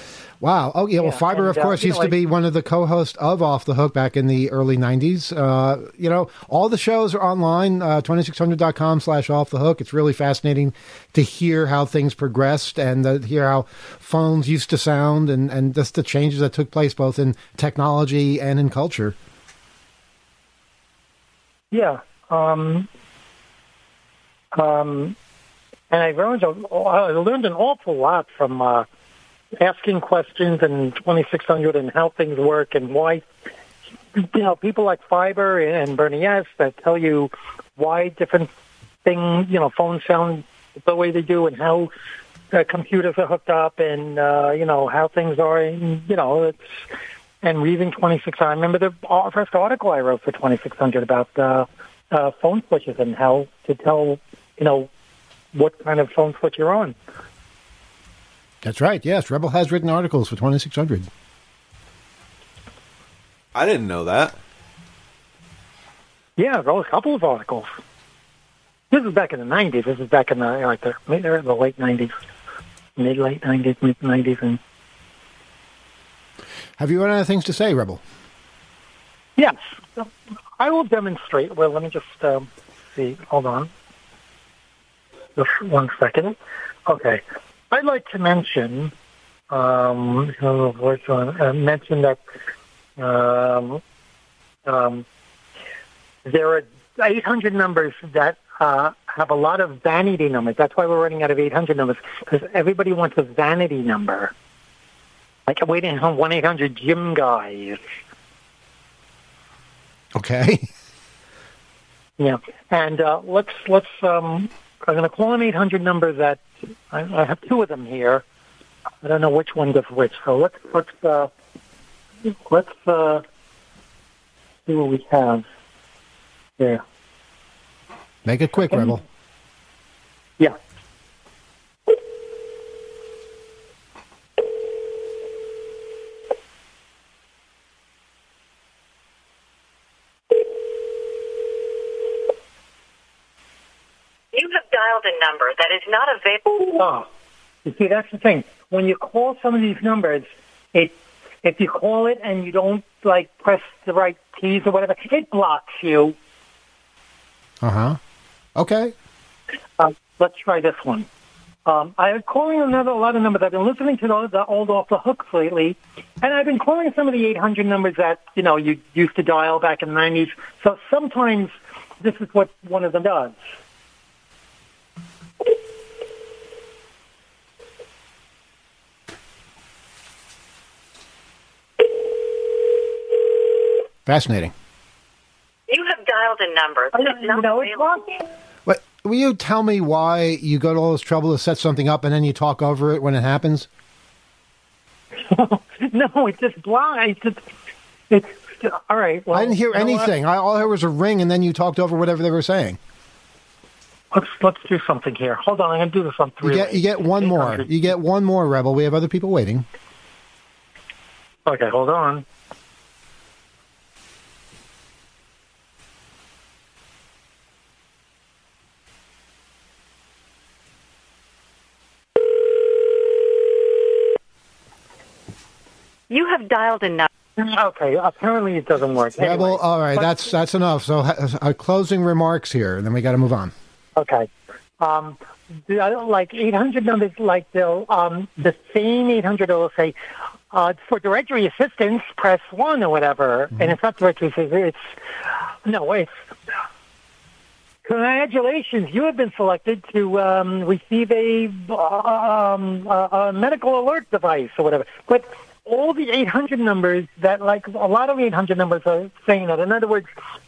Wow. Oh, yeah. Well, Yeah, Fiber, and, of course, used to be one of the co-hosts of Off the Hook back in the early 90s. All the shows are online, 2600.com/off the hook. It's really fascinating to hear how things progressed and hear how phones used to sound and just the changes that took place both in technology and in culture. Yeah. And I learned an awful lot from asking questions in 2600 and how things work and why, people like Fiber and Bernie S. that tell you why different things, phones sound the way they do and how computers are hooked up and, how things are. And, and reading 2600. I remember the first article I wrote for 2600 about phone switches and how to tell, what kind of phone switch you're on. That's right. Yes, Rebel has written articles for 2600. I didn't know that. Yeah, there was a couple of articles. This is back in the 90s. This is back in the late 90s, mid-late 90s, mid-90s. And have you run out of things to say, Rebel? yes, I will demonstrate. Well, let me just see. Hold on. Just 1 second. Okay. I'd like to mention, mention that there are 800 numbers that have a lot of vanity numbers. That's why we're running out of 800 numbers, because everybody wants a vanity number. Like waiting on 1-800-JIM guys. Okay. Yeah, and let's. I'm going to call an 800 number that I have two of them here. I don't know which one does which. So let's see what we have there. Make it quick, Rebel. Yeah. You have dialed a number that is not available. Oh, you see, that's the thing. When you call some of these numbers, if you call it and you don't press the right keys or whatever, it blocks you. Okay. Let's try this one. I'm calling a lot of numbers. I've been listening to the old Off the Hooks lately, and I've been calling some of the 800 numbers that you used to dial back in the 90s. So sometimes this is what one of them does. Fascinating. You have dialed a number that is not available. But will you tell me why you go to all this trouble to set something up and then you talk over it when it happens? No, it's just blind. It's all right. Well, I didn't hear anything. All I heard was a ring, and then you talked over whatever they were saying. Let's do something here. Hold on, I'm going to do this on three. You get one more. You get one more, Rebel. We have other people waiting. Okay, hold on. You have dialed a number. Okay, apparently it doesn't work. Rebel, Anyway, all right, that's enough. So closing remarks here, and then we got to move on. Okay. Like 800 numbers, they'll, the same 800 will say, for directory assistance, press 1 or whatever. Mm-hmm. And it's not directory assistance, it's congratulations, you have been selected to receive a medical alert device or whatever. But all the 800 numbers that, a lot of 800 numbers are saying that. In other words,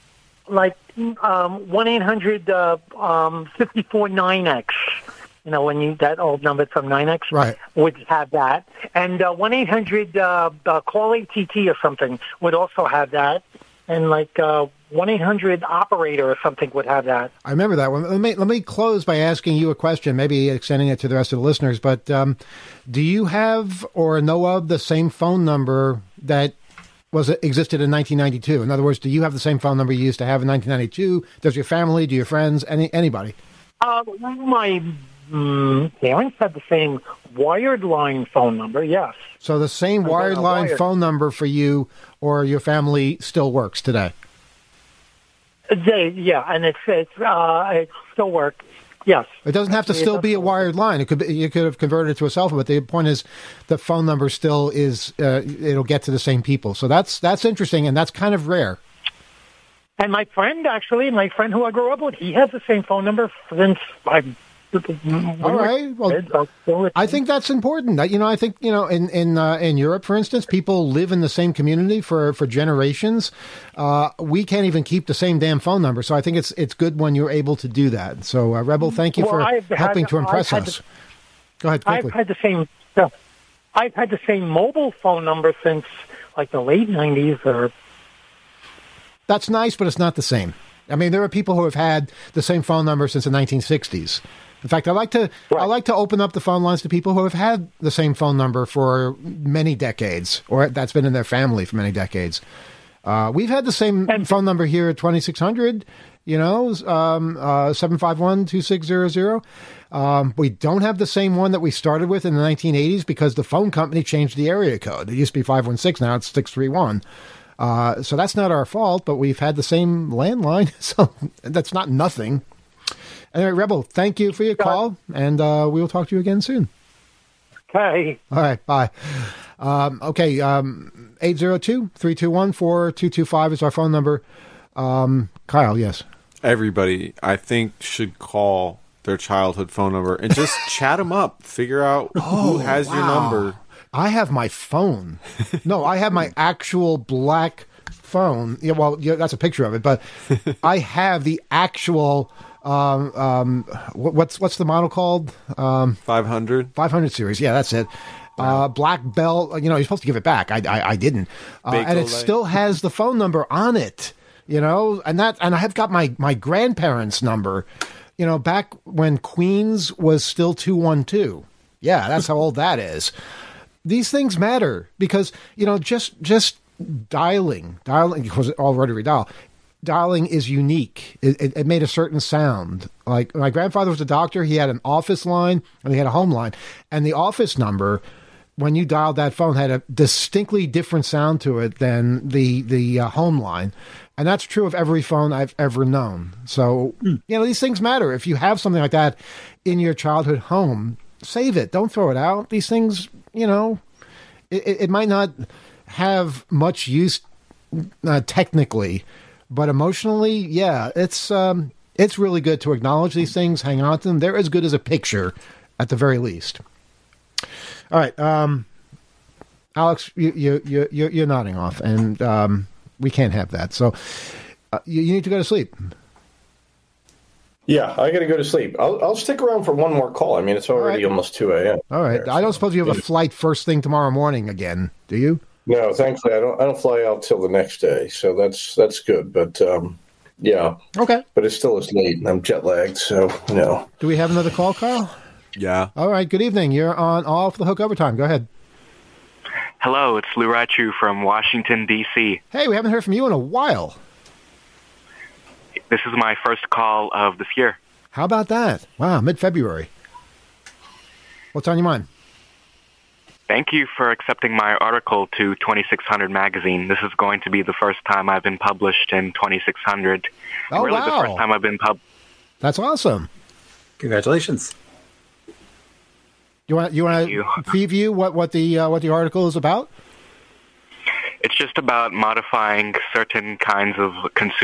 1-800-54-9X, when that old number from 9X, right, would have that. And 1-800 call ATT or something would also have that. And 1-800-operator or something would have that. I remember that one. Let me close by asking you a question, maybe extending it to the rest of the listeners. But do you have or know of the same phone number that existed in 1992? In other words, do you have the same phone number you used to have in 1992? Does your family, do your friends, anybody? My parents had the same wired line phone number, yes. So the same wired line phone number for you or your family still works today? And it still works. Yes. It doesn't have to still be a wired line. It could be, you could have converted it to a cell phone, but the point is the phone number still is, it'll get to the same people. So that's interesting, and that's kind of rare. And my friend who I grew up with, he has the same phone number since all right. Well, I think that's important. I think in Europe, for instance, people live in the same community for generations. We can't even keep the same damn phone number, so I think it's good when you're able to do that. So, Rebel, thank you for helping to impress us. Go ahead, quickly. I've had the same mobile phone number since like the late '90s. That's nice, but it's not the same. I mean, there are people who have had the same phone number since the 1960s. In fact, I like to open up the phone lines to people who have had the same phone number for many decades, or that's been in their family for many decades. We've had the same phone number here at 2600, 751-2600. We don't have the same one that we started with in the 1980s because the phone company changed the area code. It used to be 516, now it's 631. So that's not our fault, but we've had the same landline, so that's not nothing. Anyway, Rebel, thank you for your call, and we will talk to you again soon. Okay. All right, bye. 802-321-4225 is our phone number. Kyle, yes. Everybody, I think, should call their childhood phone number and just chat them up. Figure out who has your number. I have my phone. No, I have my actual black phone. Yeah, well, that's a picture of it, but I have the actual... what's the model called? 500 series. Yeah, that's it. Black belt. You're supposed to give it back. I didn't, and it still has the phone number on it. And I have got my grandparents' number. Back when Queens was still 212. Yeah, that's how old that is. These things matter because just dialing because it already redial. Dialing is unique. It made a certain sound. Like my grandfather was a doctor. He had an office line and he had a home line. And the office number, when you dialed that phone, had a distinctly different sound to it than the home line. And that's true of every phone I've ever known. So, these things matter. If you have something like that in your childhood home, save it. Don't throw it out. These things, it might not have much use technically, but emotionally, yeah, it's really good to acknowledge these things, hang on to them. They're as good as a picture, at the very least. All right, Alex, you're nodding off, and we can't have that. So you need to go to sleep. Yeah, I got to go to sleep. I'll stick around for one more call. I mean, it's already almost 2 a.m. All right. I don't suppose you have a flight first thing tomorrow morning again, do you? No, thankfully I don't fly out till the next day, so that's good. But yeah, okay. But it still is late, and I'm jet lagged, so no. Do we have another call, Kyle? Yeah. All right. Good evening. You're on Off the Hook Overtime. Go ahead. Hello, it's Lou Rachu from Washington D.C. Hey, we haven't heard from you in a while. This is my first call of this year. How about that? Wow, mid-February. What's on your mind? Thank you for accepting my article to 2600 magazine. This is going to be the first time I've been published in 2600. Oh, really wow. The first time I've been That's awesome. Congratulations. You want to preview what the article is about? It's just about modifying certain kinds of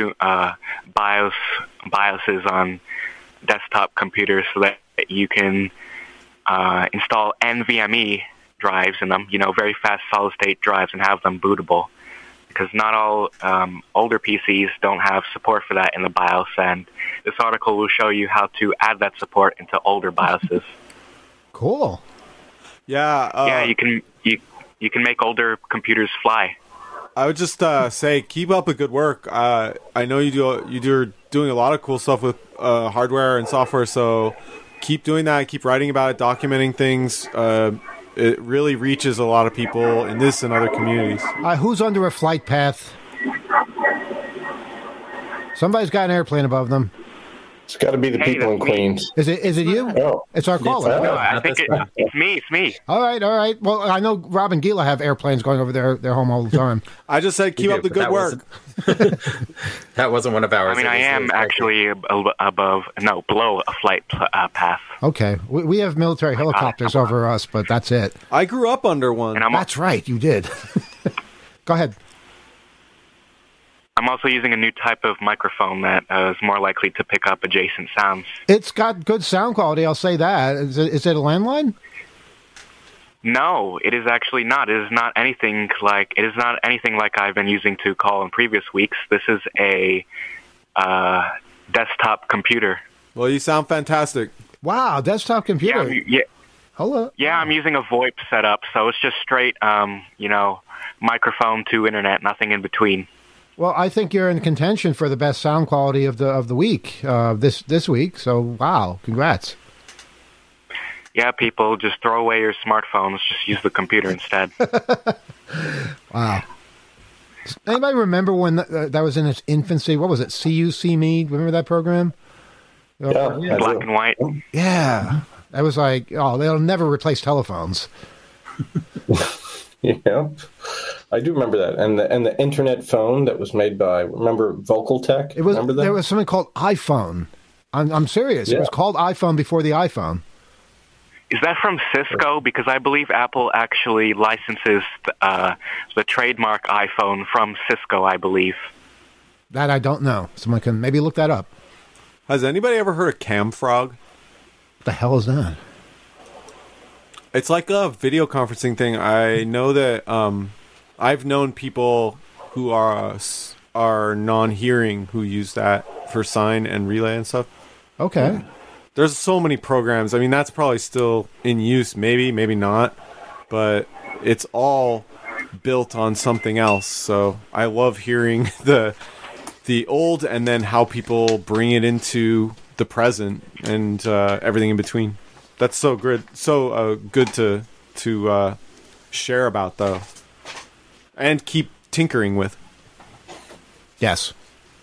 BIOSes on desktop computers so that you can install NVMe drives in them, very fast solid-state drives, and have them bootable. Because not all older PCs don't have support for that in the BIOS, and this article will show you how to add that support into older BIOSes. Cool. Yeah. You can make older computers fly. I would just say keep up the good work. I know you're doing a lot of cool stuff with hardware and software, so keep doing that. Keep writing about it, documenting things. It really reaches a lot of people in this and other communities. Who's under a flight path? Somebody's got an airplane above them. It's got to be the Hey, people in that's me. Queens. Is it you? Oh. It's our caller. No, No, I not think this time. it's me. It's me. All right. Well, I know Rob and Gila have airplanes going over their home all the time. I just said keep You up do, the but good that work. That wasn't one of ours. I mean, It I was- it am was actually below a flight path. Okay. We have military helicopters over us, but that's it. I grew up under one. And That's right. You did. Go ahead. I'm also using a new type of microphone that is more likely to pick up adjacent sounds. It's got good sound quality. I'll say that. Is it a landline? No, it is actually not. It is not anything like I've been using to call in previous weeks. This is a desktop computer. Well, you sound fantastic. Wow. Desktop computer. Yeah, Hello. I'm using a VoIP setup, so it's just straight, microphone to internet, nothing in between. Well, I think you're in contention for the best sound quality of the week this week. So, wow, congrats. Yeah, people, just throw away your smartphones. Just use the computer instead. Wow. Anybody remember when that was in its infancy? What was it? See You, See Me? Remember that program? Yeah, I Black do. and white. Yeah. That was like, they'll never replace telephones. Yeah, I do remember that, and the internet phone that was made by Vocaltech. It was remember that? there was something called iPhone. I'm serious. Yeah. It was called iPhone before the iPhone. Is that from Cisco? Because I believe Apple actually licenses the trademark iPhone from Cisco, I believe. That I don't know. Someone can maybe look that up. Has anybody ever heard of Camfrog? What the hell is that? It's like a video conferencing thing. I know that I've known people who are non-hearing who use that for sign and relay and stuff. Okay. There's so many programs. I mean, that's probably still in use, maybe not, but it's all built on something else. So I love hearing the old and then how people bring it into the present and everything in between. That's so good. So good to share about, though, and keep tinkering with. Yes.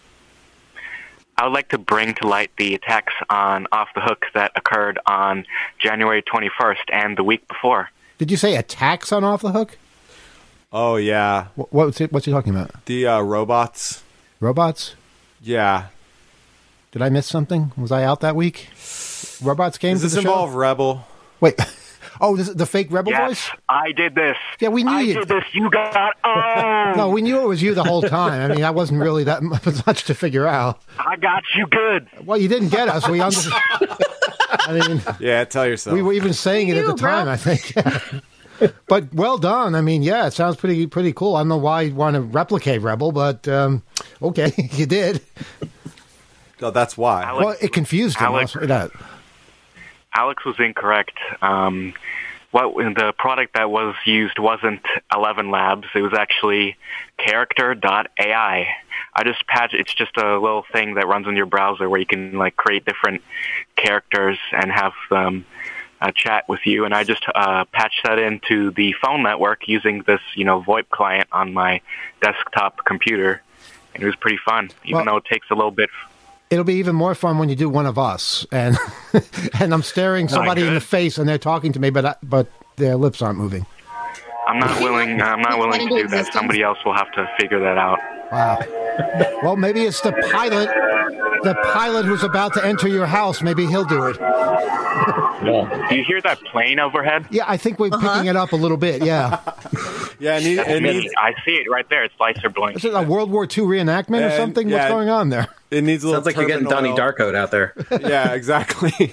I would like to bring to light the attacks on Off the Hook that occurred on January 21st and the week before. Did you say attacks on Off the Hook? Oh yeah, What's he talking about? the robots. Robots? Yeah. Did I miss something? Was I out that week? Robots came Does to this the show? involve Rebel? Wait. Oh, this is the fake Rebel Yes, voice? I did this. Yeah, we knew I you. did this. You got owned. No, we knew it was you the whole time. I mean, that wasn't really that much to figure out. I got you good. Well, you didn't get us. I mean, Yeah, tell yourself. we were even saying it at the time, I think. But well done. I mean, yeah, it sounds pretty cool. I don't know why you want to replicate Rebel, but okay, you did. Oh, that's why. Alex, Well, it confused him. Alex- I'll say that. Alex was incorrect. The product that was used wasn't 11 Labs. It was actually Character.ai. I just patched. It's just a little thing that runs in your browser where you can like create different characters and have them chat with you. And I just patched that into the phone network using this, VoIP client on my desktop computer, and it was pretty fun. Even though it takes a little bit. It'll be even more fun when you do one of us, and and I'm staring somebody in the face, and they're talking to me, but their lips aren't moving. I'm not willing to do that. Somebody else will have to figure that out. Wow. Well, maybe it's the pilot who's about to enter your house. Maybe he'll do it. Do you hear that plane overhead? Yeah, I think we're picking it up a little bit. Yeah. Yeah, it needs I see it right there. Its lights are blinking. Is it a World War II reenactment or Yeah, something? yeah. What's going on there? it needs a little. Sounds like you're getting turbine Donnie oil. Darko out there. Yeah, exactly.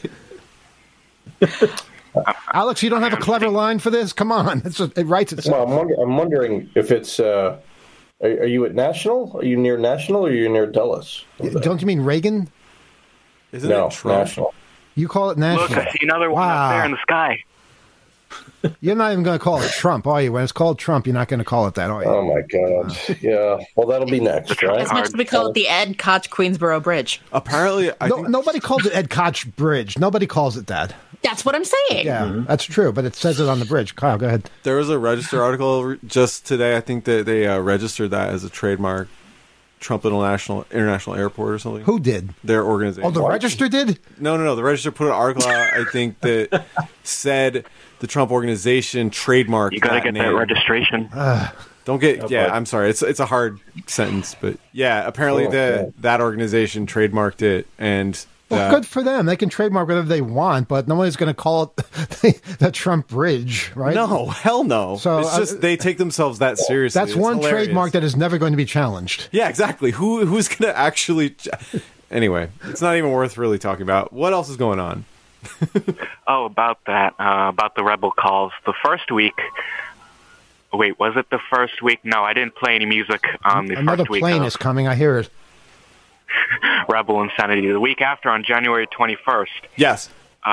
Alex, you don't have a clever line for this? Come on. It writes itself. Well, I'm wondering if it's. Are you at National? Are you near National or are you near Dulles? Don't you mean Reagan? Isn't No, it Trump? National. You call it Look, national. I see another one Wow. up there in the sky. You're not even going to call it Trump, are you? When it's called Trump, you're not going to call it that, are you? Oh my God! Yeah. Well, that'll be next, right? As much as we call it the Ed Koch Queensboro Bridge. Apparently, I think Nobody calls it Ed Koch Bridge. Nobody calls it that. That's what I'm saying. Yeah, that's true, but it says it on the bridge. Kyle, go ahead. there was a register article just today. I think that they registered that as a trademark Trump International Airport or something. Who did? Their organization. Oh, the Register did? No. The Register put an article out, I think, that said the Trump organization trademarked. You got to get that registration. Don't get. I'm sorry. It's a hard sentence, but yeah. Apparently, that organization trademarked it, and well, good for them. They can trademark whatever they want, but nobody's going to call it the Trump Bridge, right? No, hell no. So it's just they take themselves that seriously. That's one hilarious. trademark that is never going to be challenged. Yeah, exactly. Who's going to actually? Anyway, it's not even worth really talking about. What else is going on? About the Rebel calls. The first week. Wait, was it the first week? No, I didn't play any music on the Another first week. plane is coming. I hear it. Rebel Insanity. The week after, on January 21st. Yes.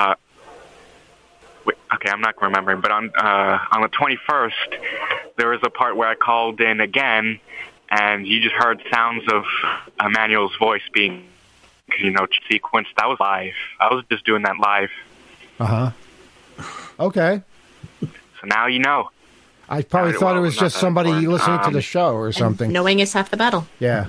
Wait, okay, I'm not remembering, but on the 21st, there was a part where I called in again, and you just heard sounds of Emmanuel's voice being, sequenced. That was live. I was just doing that live. Okay. So now you know. I probably thought it was just somebody listening to the show or something. Knowing is half the battle. Yeah.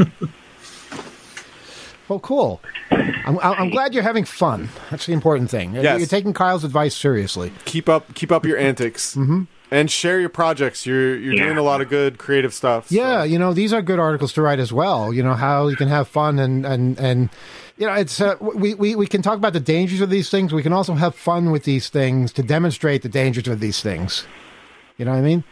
Well, cool. I'm glad you're having fun. That's the important thing. Yes. You're taking Kyle's advice seriously. Keep up your antics, and share your projects. You're doing a lot of good creative stuff. So. Yeah, these are good articles to write as well. How you can have fun and it's we can talk about the dangers of these things. We can also have fun with these things to demonstrate the dangers of these things. You know what I mean?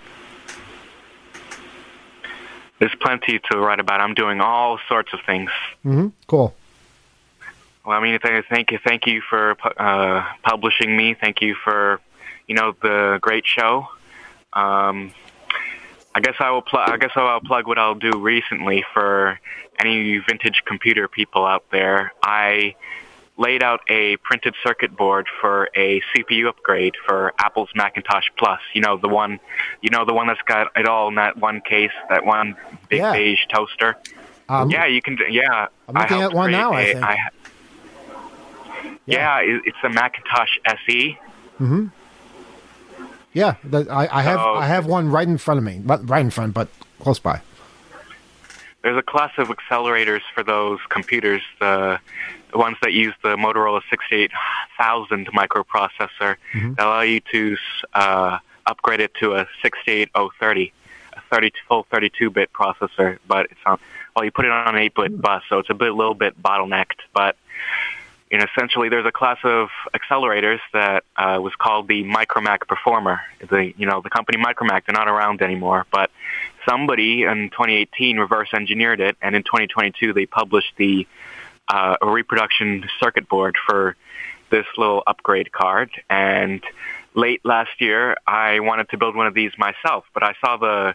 There's plenty to write about. I'm doing all sorts of things. Cool. Well, I mean, thank you for publishing me. Thank you for, the great show. I guess I'll plug what I'll do recently for any vintage computer people out there. I laid out a printed circuit board for a CPU upgrade for Apple's Macintosh Plus. The one that's got it all in that one case, that one big beige toaster. You can. Yeah, I'm looking at one now. I think. It's a Macintosh SE. Yeah, I have one right in front of me, but close by. There's a class of accelerators for those computers, the ones that use the Motorola 68000 microprocessor that allow you to upgrade it to a 68030, a full 32-bit processor. But you put it on an 8-bit bus, so it's a little bit bottlenecked. But essentially, there's a class of accelerators that was called the Micromac Performer. The company Micromac, they're not around anymore, but somebody in 2018 reverse engineered it, and in 2022 they published a reproduction circuit board for this little upgrade card. And late last year, I wanted to build one of these myself, but I saw the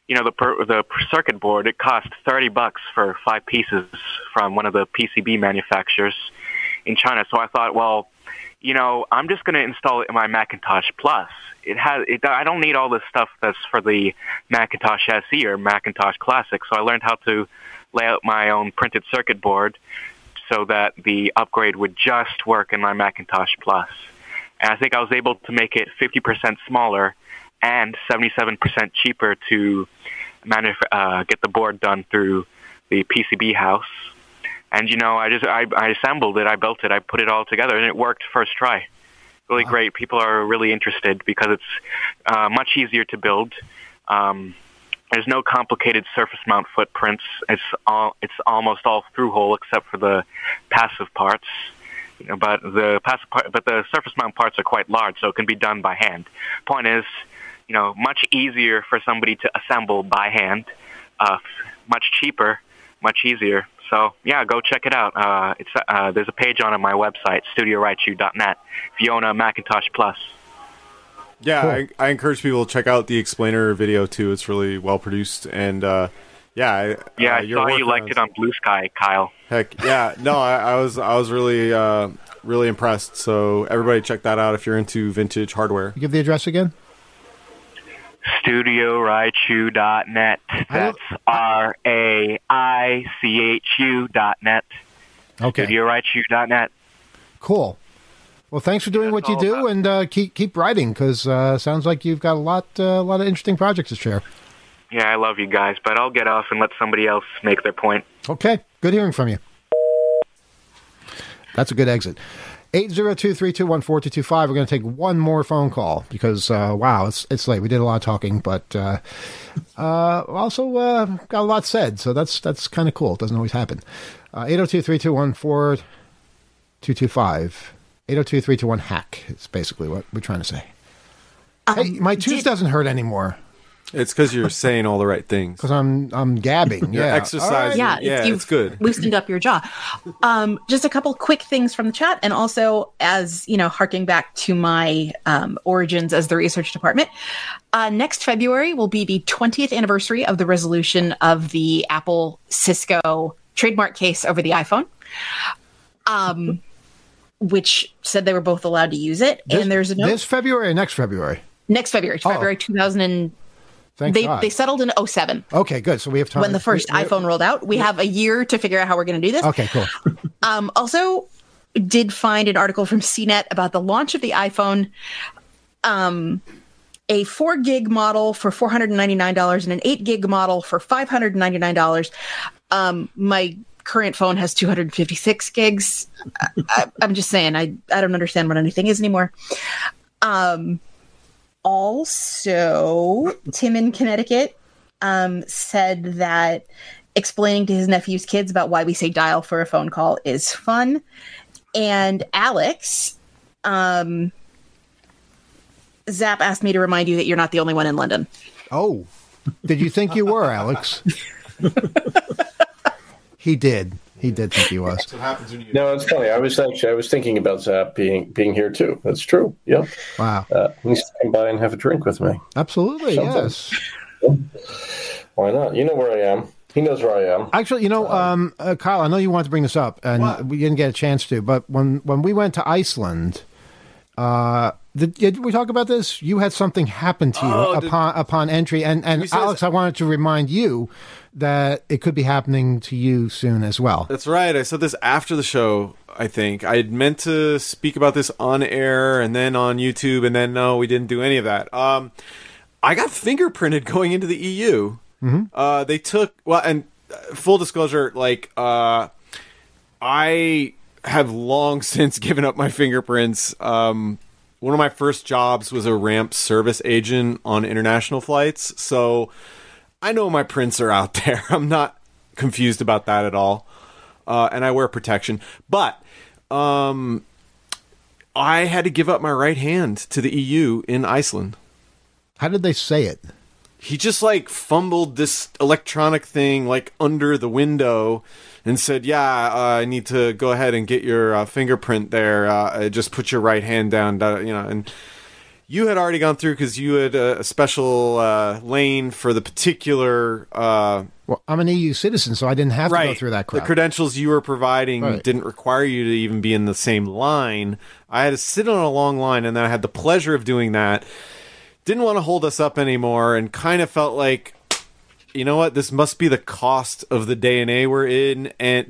circuit board. It cost $30 for 5 pieces from one of the PCB manufacturers in China. So I thought, well, I'm just going to install it in my Macintosh Plus. I don't need all this stuff that's for the Macintosh SE or Macintosh Classic. So I learned how to lay out my own printed circuit board so that the upgrade would just work in my Macintosh Plus. And I think I was able to make it 50% smaller and 77% cheaper to get the board done through the PCB house. And, I assembled it, I built it, I put it all together, and it worked first try. Really great. People are really interested because it's much easier to build. There's no complicated surface mount footprints. It's almost all through hole except for the passive parts. But the surface mount parts are quite large, so it can be done by hand. Point is, much easier for somebody to assemble by hand, much cheaper, much easier. So, yeah, go check it out. There's a page on my website, studioraichu.net, if you own a Macintosh Plus. Yeah, Cool. I encourage people to check out the explainer video, too. It's really well-produced. And, I saw you liked it on Blue Sky, Kyle. Heck, yeah. No, I was really, really impressed. So, everybody check that out if you're into vintage hardware. You give the address again? StudioRaichu.net. That's RAICHU.net. Okay. StudioRaichu.net. Cool. Well, thanks for doing what you do, and keep writing, because sounds like you've got a lot of interesting projects to share. Yeah, I love you guys, but I'll get off and let somebody else make their point. Okay. Good hearing from you. That's a good exit. 802-321-4225. We're going to take one more phone call because, wow, it's late. We did a lot of talking, but also got a lot said, so that's kind of cool. It doesn't always happen. 802-321-4225. 802-321-HACK is basically what we're trying to say. Hey, my tooth doesn't hurt anymore. It's because you're saying all the right things. Because I'm gabbing. You're Yeah. exercising. Yeah, Yeah, it's good. Loosened up your jaw. Just a couple quick things from the chat, and also as harking back to my origins as the research department. Next February will be the 20th anniversary of the resolution of the Apple Cisco trademark case over the iPhone, which said they were both allowed to use it. And there's this February or next February? Next February, February 2000. They settled in 2007. Okay, good. So we have time. When the first iPhone rolled out. We have a year to figure out how we're going to do this. Okay, cool. Also, did find an article from CNET about the launch of the iPhone. A 4 gig model for $499 and an 8 gig model for $599. My current phone has 256 gigs. I'm just saying, I don't understand what anything is anymore. Also, Tim in Connecticut said that explaining to his nephew's kids about why we say dial for a phone call is fun. And Alex, Zap asked me to remind you that you're not the only one in London. Oh, did you think you were, Alex? He did. He did think he was. That's what happens when you... No, it's funny. I was thinking about Zap being here too. That's true. Yeah. Wow. He needs to come by and have a drink with me. Absolutely. Something. Yes. Why not? You know where I am. He knows where I am. Actually, Kyle, I know you wanted to bring this up, and we didn't get a chance to. But when we went to Iceland, did we talk about this? You had something happen to you upon entry, and Alex, I wanted to remind you that it could be happening to you soon as well. That's right. I said this after the show, I think. I had meant to speak about this on air and then on YouTube, and then no, we didn't do any of that. I got fingerprinted going into the EU. Mm-hmm. They took... Well, and full disclosure, I have long since given up my fingerprints. One of my first jobs was a ramp service agent on international flights, so... I know my prints are out there. I'm not confused about that at all. And I wear protection. But I had to give up my right hand to the EU in Iceland. How did they say it? He just fumbled this electronic thing under the window and said, I need to go ahead and get your fingerprint there. Just put your right hand down, and... You had already gone through because you had a special lane for the particular... well, I'm an EU citizen, so I didn't have to go through that crap. The credentials you were providing didn't require you to even be in the same line. I had to sit on a long line, and then I had the pleasure of doing that. Didn't want to hold us up anymore, and kind of felt like, you know what, this must be the cost of the day and age we're in, and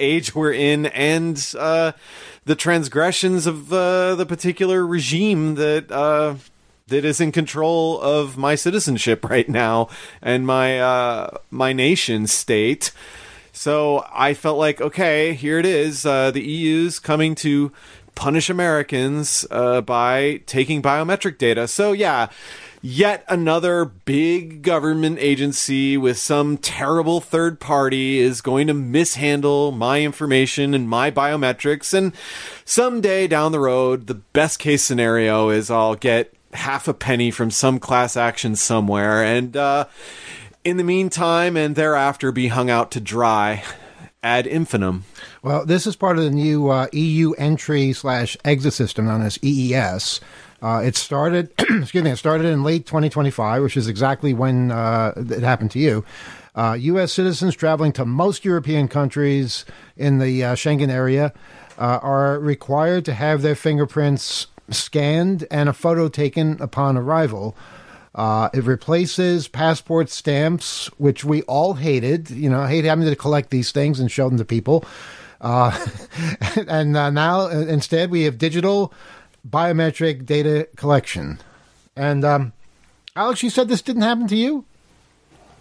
the transgressions of the particular regime that is in control of my citizenship right now and my nation state. So I felt like, okay, here it is. The EU's coming to punish Americans by taking biometric data. So yeah, yet another big government agency with some terrible third party is going to mishandle my information and my biometrics. And someday down the road, the best case scenario is I'll get half a penny from some class action somewhere. And in the meantime and thereafter be hung out to dry ad infinitum. Well, this is part of the new EU entry/exit system known as EES. It started, it started in late 2025, which is exactly when it happened to you. U.S. citizens traveling to most European countries in the Schengen area are required to have their fingerprints scanned and a photo taken upon arrival. It replaces passport stamps, which we all hated. Hate having to collect these things and show them to people. And now, instead, we have digital biometric data collection. And Alex, you said this didn't happen to you?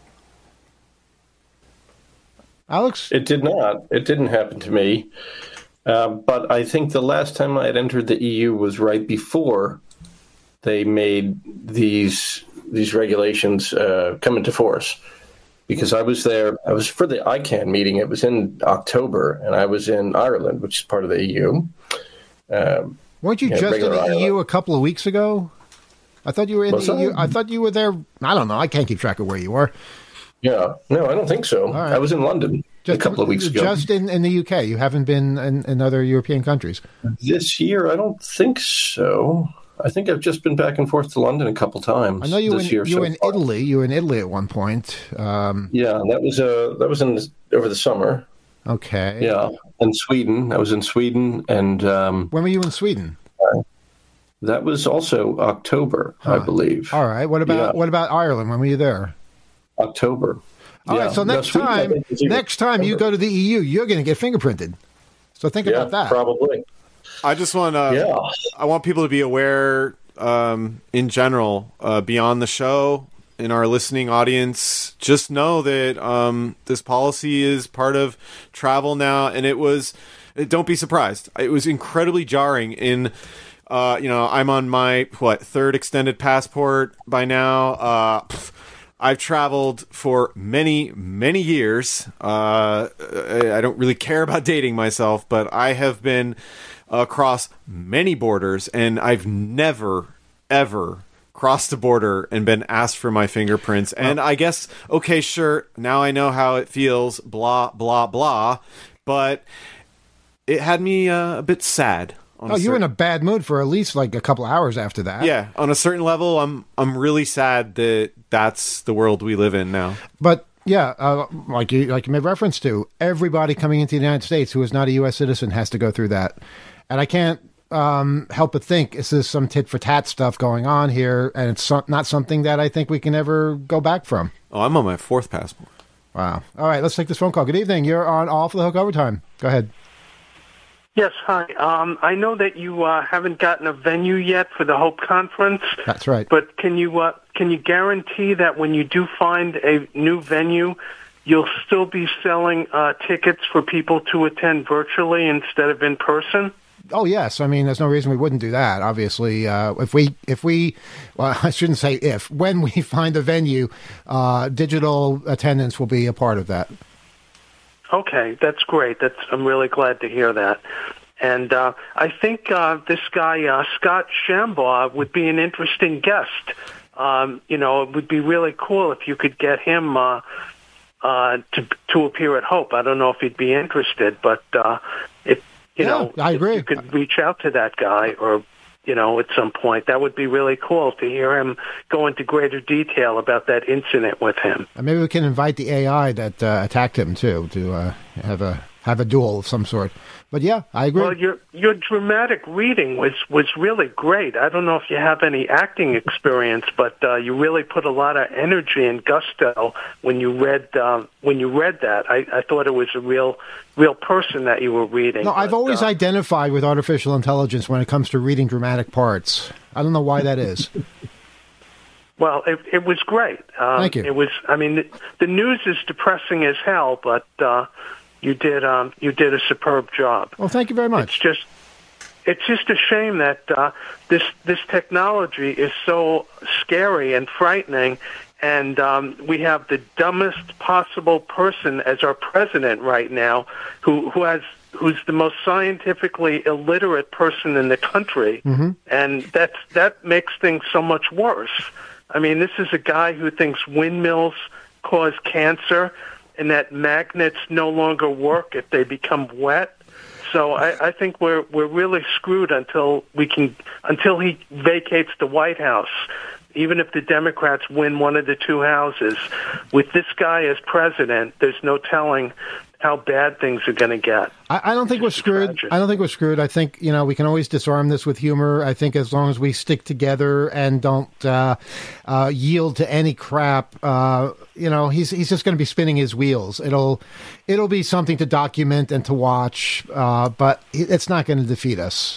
Alex? It did not. It didn't happen to me. But I think the last time I had entered the EU was right before they made these regulations come into force. Because I was there, I was for the ICANN meeting. It was in October, and I was in Ireland, which is part of the EU. Weren't you just in regular the Ireland. EU a couple of weeks ago? I thought you were in Was the I? EU. I thought you were there. I don't know. I can't keep track of where you were. Yeah, no, I don't think so. right. I was in London a couple of weeks ago. Just in the UK. You haven't been in other European countries. This year, I don't think so. I think I've just been back and forth to London a couple times. I know you this year you were so in far. Italy. You were in Italy at one point. Yeah, that was over the summer. Okay. Yeah, and Sweden. I was in Sweden, and When were you in Sweden? that was also October, I believe. All right. What about Ireland? When were you there? October. All right. So No, next Sweden, I time, think, was even next time you go to the EU, you're going to get fingerprinted. So think about that. probably. I just want to. Yeah. I want people to be aware, in general, beyond the show, in our listening audience. Just know that this policy is part of travel now, and it was. Don't be surprised. It was incredibly jarring. I'm on my third extended passport by now. I've traveled for many, many years. I don't really care about dating myself, but I have been across many borders, and I've never, ever crossed the border and been asked for my fingerprints. And I guess, okay, sure, now I know how it feels, blah, blah, blah. But it had me a bit sad. You were in a bad mood for at least like a couple hours after that. Yeah, on a certain level, I'm really sad that that's the world we live in now. But yeah, like you made reference to, everybody coming into the United States who is not a U.S. citizen has to go through that. And I can't help but think this is some tit for tat stuff going on here, and it's not something that I think we can ever go back from. Oh, I'm on my fourth passport. Wow. All right, let's take this phone call. Good evening. You're on Off the Hook Overtime. Go ahead. Yes, hi. I know that you haven't gotten a venue yet for the Hope Conference. That's right. But can you guarantee that when you do find a new venue, you'll still be selling tickets for people to attend virtually instead of in person? Oh yes, I mean, there's no reason we wouldn't do that. Obviously, if we, well, I shouldn't say if, when we find a venue, digital attendance will be a part of that. Okay, that's great. I'm really glad to hear that. And I think this guy, Scott Shambaugh, would be an interesting guest. It would be really cool if you could get him to appear at Hope. I don't know if he'd be interested, but if I agree. If you could reach out to that guy or at some point, that would be really cool to hear him go into greater detail about that incident with him. And maybe we can invite the AI that attacked him too to have a duel of some sort. But yeah, I agree. Well, your dramatic reading was really great. I don't know if you have any acting experience, but you really put a lot of energy and gusto when you read that. I thought it was a real person that you were reading. No, I've always identified with artificial intelligence when it comes to reading dramatic parts. I don't know why that is. Well, it was great. Thank you. It was. I mean, the news is depressing as hell, but you did a superb job. Well, thank you very much. It's just a shame that this technology is so scary and frightening, and we have the dumbest possible person as our president right now, who's the most scientifically illiterate person in the country, and that makes things so much worse. I mean, this is a guy who thinks windmills cause cancer and that magnets no longer work if they become wet. So I think we're really screwed until he vacates the White House. Even if the Democrats win one of the two houses, with this guy as president, there's no telling how bad things are going to get. I don't think we're screwed. Tragic. I don't think we're screwed. I think, we can always disarm this with humor. I think as long as we stick together and don't yield to any crap, he's just going to be spinning his wheels. It'll be something to document and to watch, but it's not going to defeat us.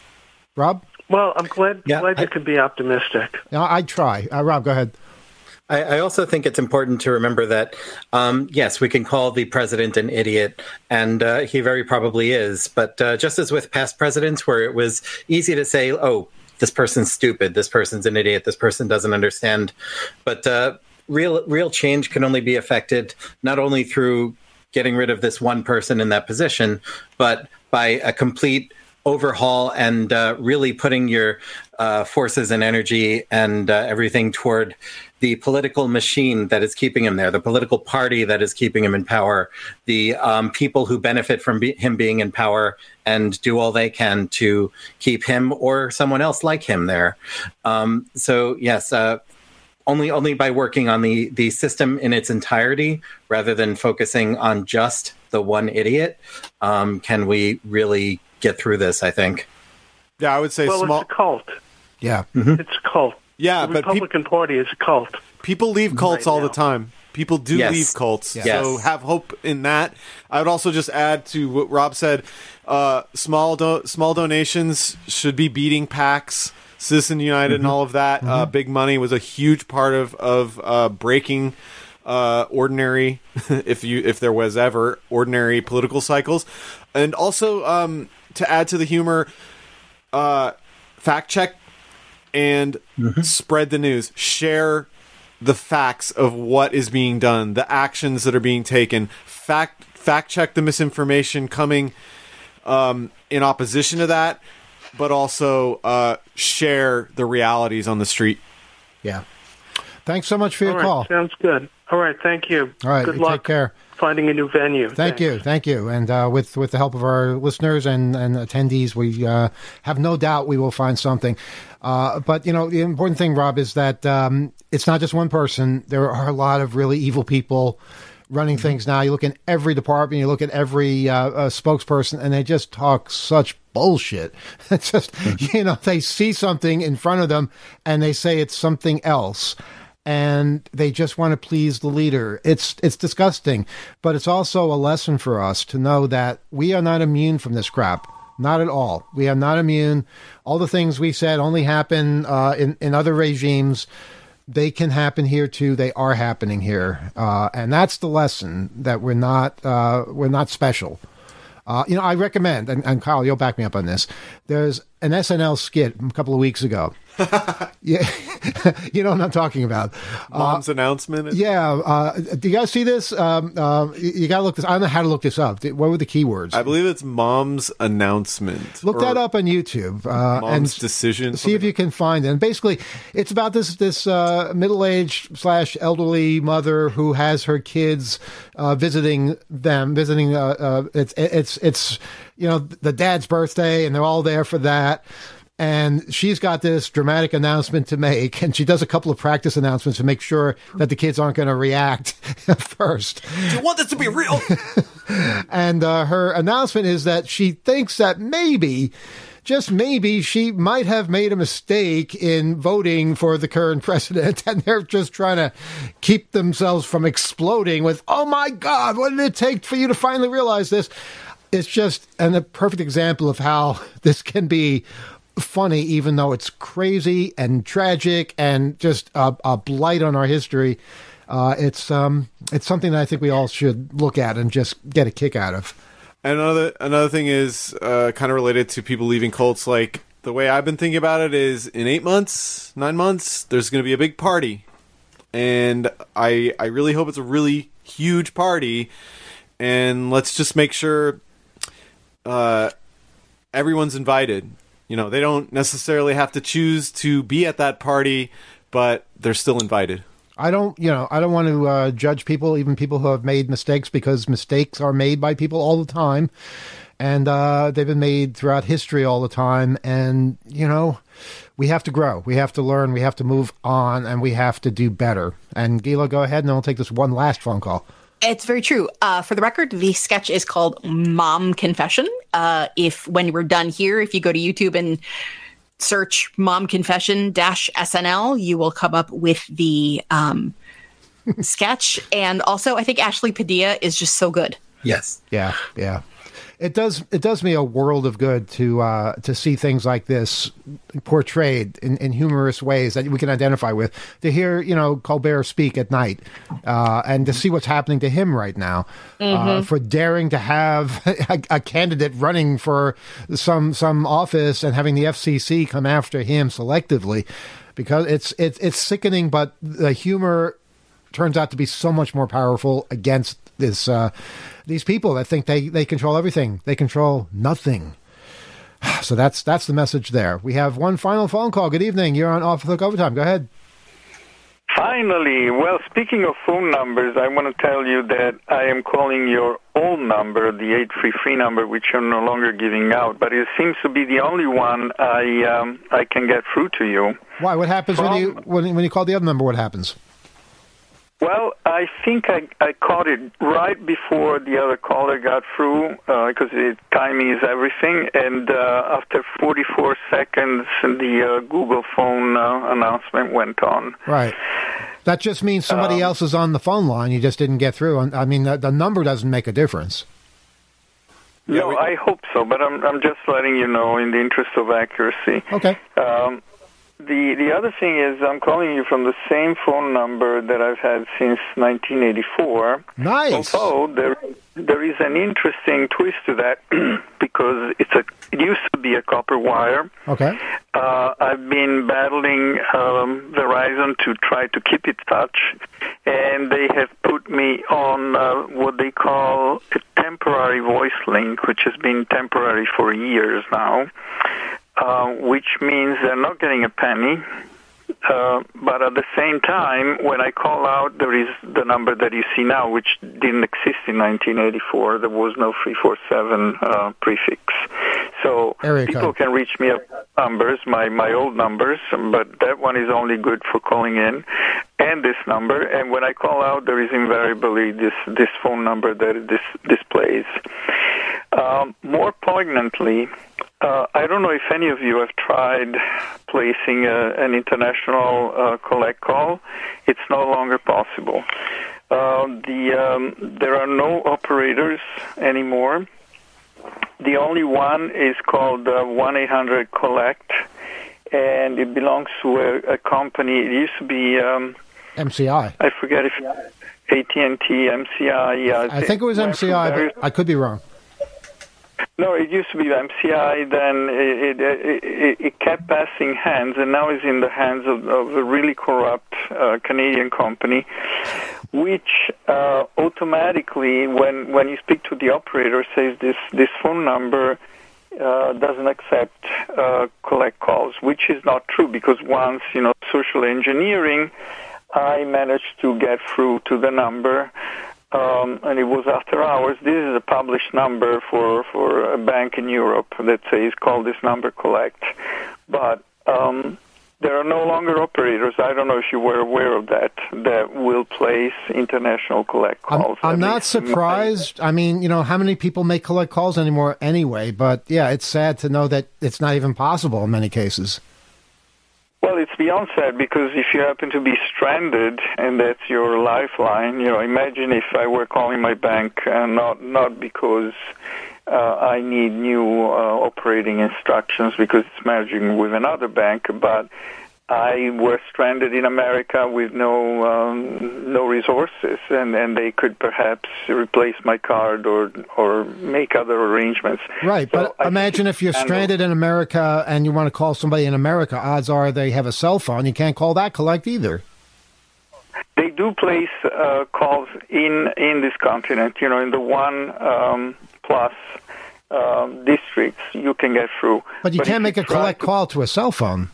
Rob? Well, I'm glad you can be optimistic. No, I'd try. Rob, go ahead. I also think it's important to remember that, yes, we can call the president an idiot, and he very probably is. But just as with past presidents, where it was easy to say, oh, this person's stupid, this person's an idiot, this person doesn't understand. But real change can only be affected not only through getting rid of this one person in that position, but by a complete overhaul and really putting your forces and energy and everything toward the political machine that is keeping him there, the political party that is keeping him in power, the people who benefit from him being in power and do all they can to keep him or someone else like him there. So yes, only by working on the system in its entirety, rather than focusing on just the one idiot, can we really get through this, I think. Yeah, I would say it's a cult. Yeah. Mm-hmm. It's a cult. Yeah, the but Republican Party is a cult. People leave cults all the time. People do leave cults. Yes. So have hope in that. I would also just add to what Rob said, small donations should be beating PACs, Citizen United and all of that. Big money was a huge part of breaking ordinary, if there was ever, ordinary political cycles. And also, to add to the humor, fact check and spread the news. Share the facts of what is being done, the actions that are being taken. Fact check the misinformation coming in opposition to that, but also share the realities on the street. Yeah. Thanks so much for your all right, call. Sounds good. All right, thank you. All right, good you luck. take care. Finding a new venue. Thank you. And with the help of our listeners and attendees, we have no doubt we will find something. But, you know, the important thing, Rob, is that it's not just one person. There are a lot of really evil people running things now. You look in every department, you look at every spokesperson, and they just talk such bullshit. It's just, you know, they see something in front of them and they say it's something else. And they just want to please the leader. It's disgusting, but it's also a lesson for us to know that we are not immune from this crap. Not at all. We are not immune. All the things we said only happen in other regimes. They can happen here too. They are happening here, and that's the lesson, that we're not special. You know, I recommend, and Kyle, you'll back me up on this. There's an SNL skit a couple of weeks ago. Yeah, you know what I'm talking about. Mom's announcement. Yeah. Do you guys see this? You got to look this. I don't know how to look this up. What were the keywords? I believe it's Mom's announcement. Look that up on YouTube. Mom's decision. See if you can find it. And basically, it's about this middle-aged / elderly mother who has her kids visiting them. It's you know, the dad's birthday, and they're all there for that. And she's got this dramatic announcement to make, and she does a couple of practice announcements to make sure that the kids aren't going to react first. Do you want this to be real? And her announcement is that she thinks that maybe, just maybe, she might have made a mistake in voting for the current president, and they're just trying to keep themselves from exploding with, oh my God, what did it take for you to finally realize this? It's just a perfect example of how this can be funny, even though it's crazy and tragic and just a blight on our history. It's something that I think we all should look at and just get a kick out of. And another thing is kind of related to people leaving cults. Like, the way I've been thinking about it is, in 9 months, there's going to be a big party, and I really hope it's a really huge party. And let's just make sure everyone's invited. You know, they don't necessarily have to choose to be at that party, but they're still invited. I don't want to judge people, even people who have made mistakes, because mistakes are made by people all the time. And they've been made throughout history all the time. And, you know, we have to grow. We have to learn. We have to move on. And we have to do better. And Gila, go ahead, and then we'll take this one last phone call. It's very true. For the record, the sketch is called Mom Confession. When we're done here, if you go to YouTube and search Mom Confession -SNL, you will come up with the sketch. And also, I think Ashley Padilla is just so good. Yes. Yeah. it does me a world of good to see things like this portrayed in humorous ways that we can identify with. To hear Colbert speak at night, and to see what's happening to him right now, for daring to have a candidate running for some office and having the FCC come after him selectively, because it's sickening. But the humor turns out to be so much more powerful against these people that think they control everything. They control nothing. So that's the message there. We have one final phone call. Good evening. You're on Off the Hook Overtime. Go ahead. Finally. Well, speaking of phone numbers, I want to tell you that I am calling your old number, the 833 number, which you're no longer giving out, but it seems to be the only one I can get through to you. Why? What happens when you call the other number? What happens? Well, I think I caught it right before the other caller got through, because timing is everything, and after 44 seconds, the Google phone announcement went on. Right. That just means somebody else is on the phone line. You just didn't get through. I mean, the number doesn't make a difference. No, I hope so, but I'm just letting you know in the interest of accuracy. Okay. The other thing is I'm calling you from the same phone number that I've had since 1984. Nice. Although there is an interesting twist to that because it used to be a copper wire. Okay. I've been battling Verizon to try to keep it touch, and they have put me on what they call a temporary voice link, which has been temporary for years now. Which means they're not getting a penny, but at the same time, when I call out, there is the number that you see now, which didn't exist in 1984. There was no 347 prefix. So people can reach me at numbers, my old numbers, but that one is only good for calling in, and this number. And when I call out, there is invariably this phone number that it displays. More poignantly, I don't know if any of you have tried placing an international collect call. It's no longer possible. There are no operators anymore. The only one is called 1-800-COLLECT, and it belongs to a company. It used to be MCI. I forget if AT&T, MCI. Yeah, I think it was MCI, but I could be wrong. No, it used to be MCI, then it kept passing hands, and now is in the hands of a really corrupt Canadian company, which automatically, when you speak to the operator, says this phone number doesn't accept collect calls, which is not true, because once, social engineering, I managed to get through to the number, and it was after hours. This is a published number for a bank in Europe that says call this number collect. But there are no longer operators. I don't know if you were aware of that will place international collect calls. I'm not surprised. I mean, how many people make collect calls anymore anyway? But yeah, it's sad to know that it's not even possible in many cases. Well, it's beyond sad, because if you happen to be stranded and that's your lifeline, imagine if I were calling my bank, not because I need new operating instructions because it's merging with another bank, but I were stranded in America with no resources, and they could perhaps replace my card or make other arrangements. Right, so but imagine if you're stranded in America and you want to call somebody in America, odds are they have a cell phone. You can't call that collect either. They do place calls in this continent, in the 1+ districts you can get through. But you can't make a collect call to a cell phone.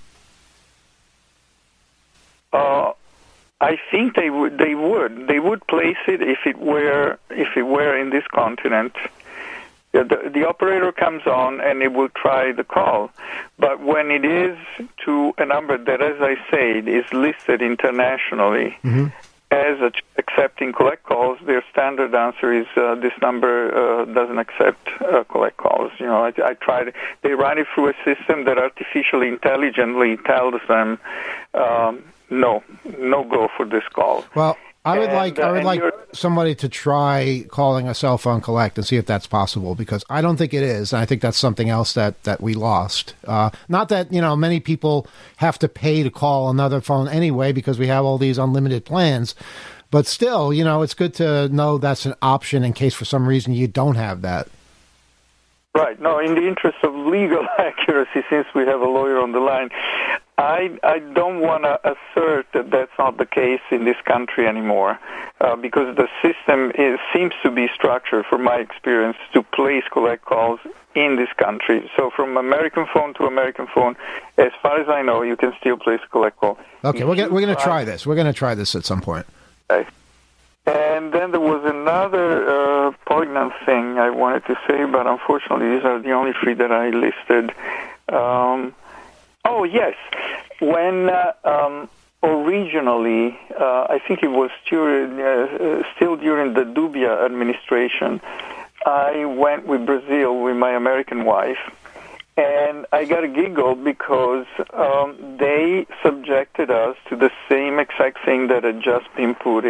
I think they would place it if it were in this continent. The operator comes on and it will try the call, but when it is to a number that, as I said, is listed internationally as accepting collect calls, their standard answer is this number doesn't accept collect calls. I tried. They run it through a system that artificially intelligently tells them. No go for this call. Well, I would like you're- somebody to try calling a cell phone collect and see if that's possible, because I don't think it is. And I think that's something else that we lost. Not that, many people have to pay to call another phone anyway, because we have all these unlimited plans. But still, it's good to know that's an option in case for some reason you don't have that. Right. No, in the interest of legal accuracy, since we have a lawyer on the line, I don't want to assert that that's not the case in this country anymore, because the system seems to be structured, from my experience, to place collect calls in this country. So from American phone to American phone, as far as I know, you can still place a collect call. Okay, we're going to try this. We're going to try this at some point. Okay. And then there was another poignant thing I wanted to say, but unfortunately these are the only three that I listed. Oh, yes. When originally, I think it was still during the Dubia administration, I went with Brazil with my American wife, and I got a giggle because they subjected us to the same exact thing that had just been put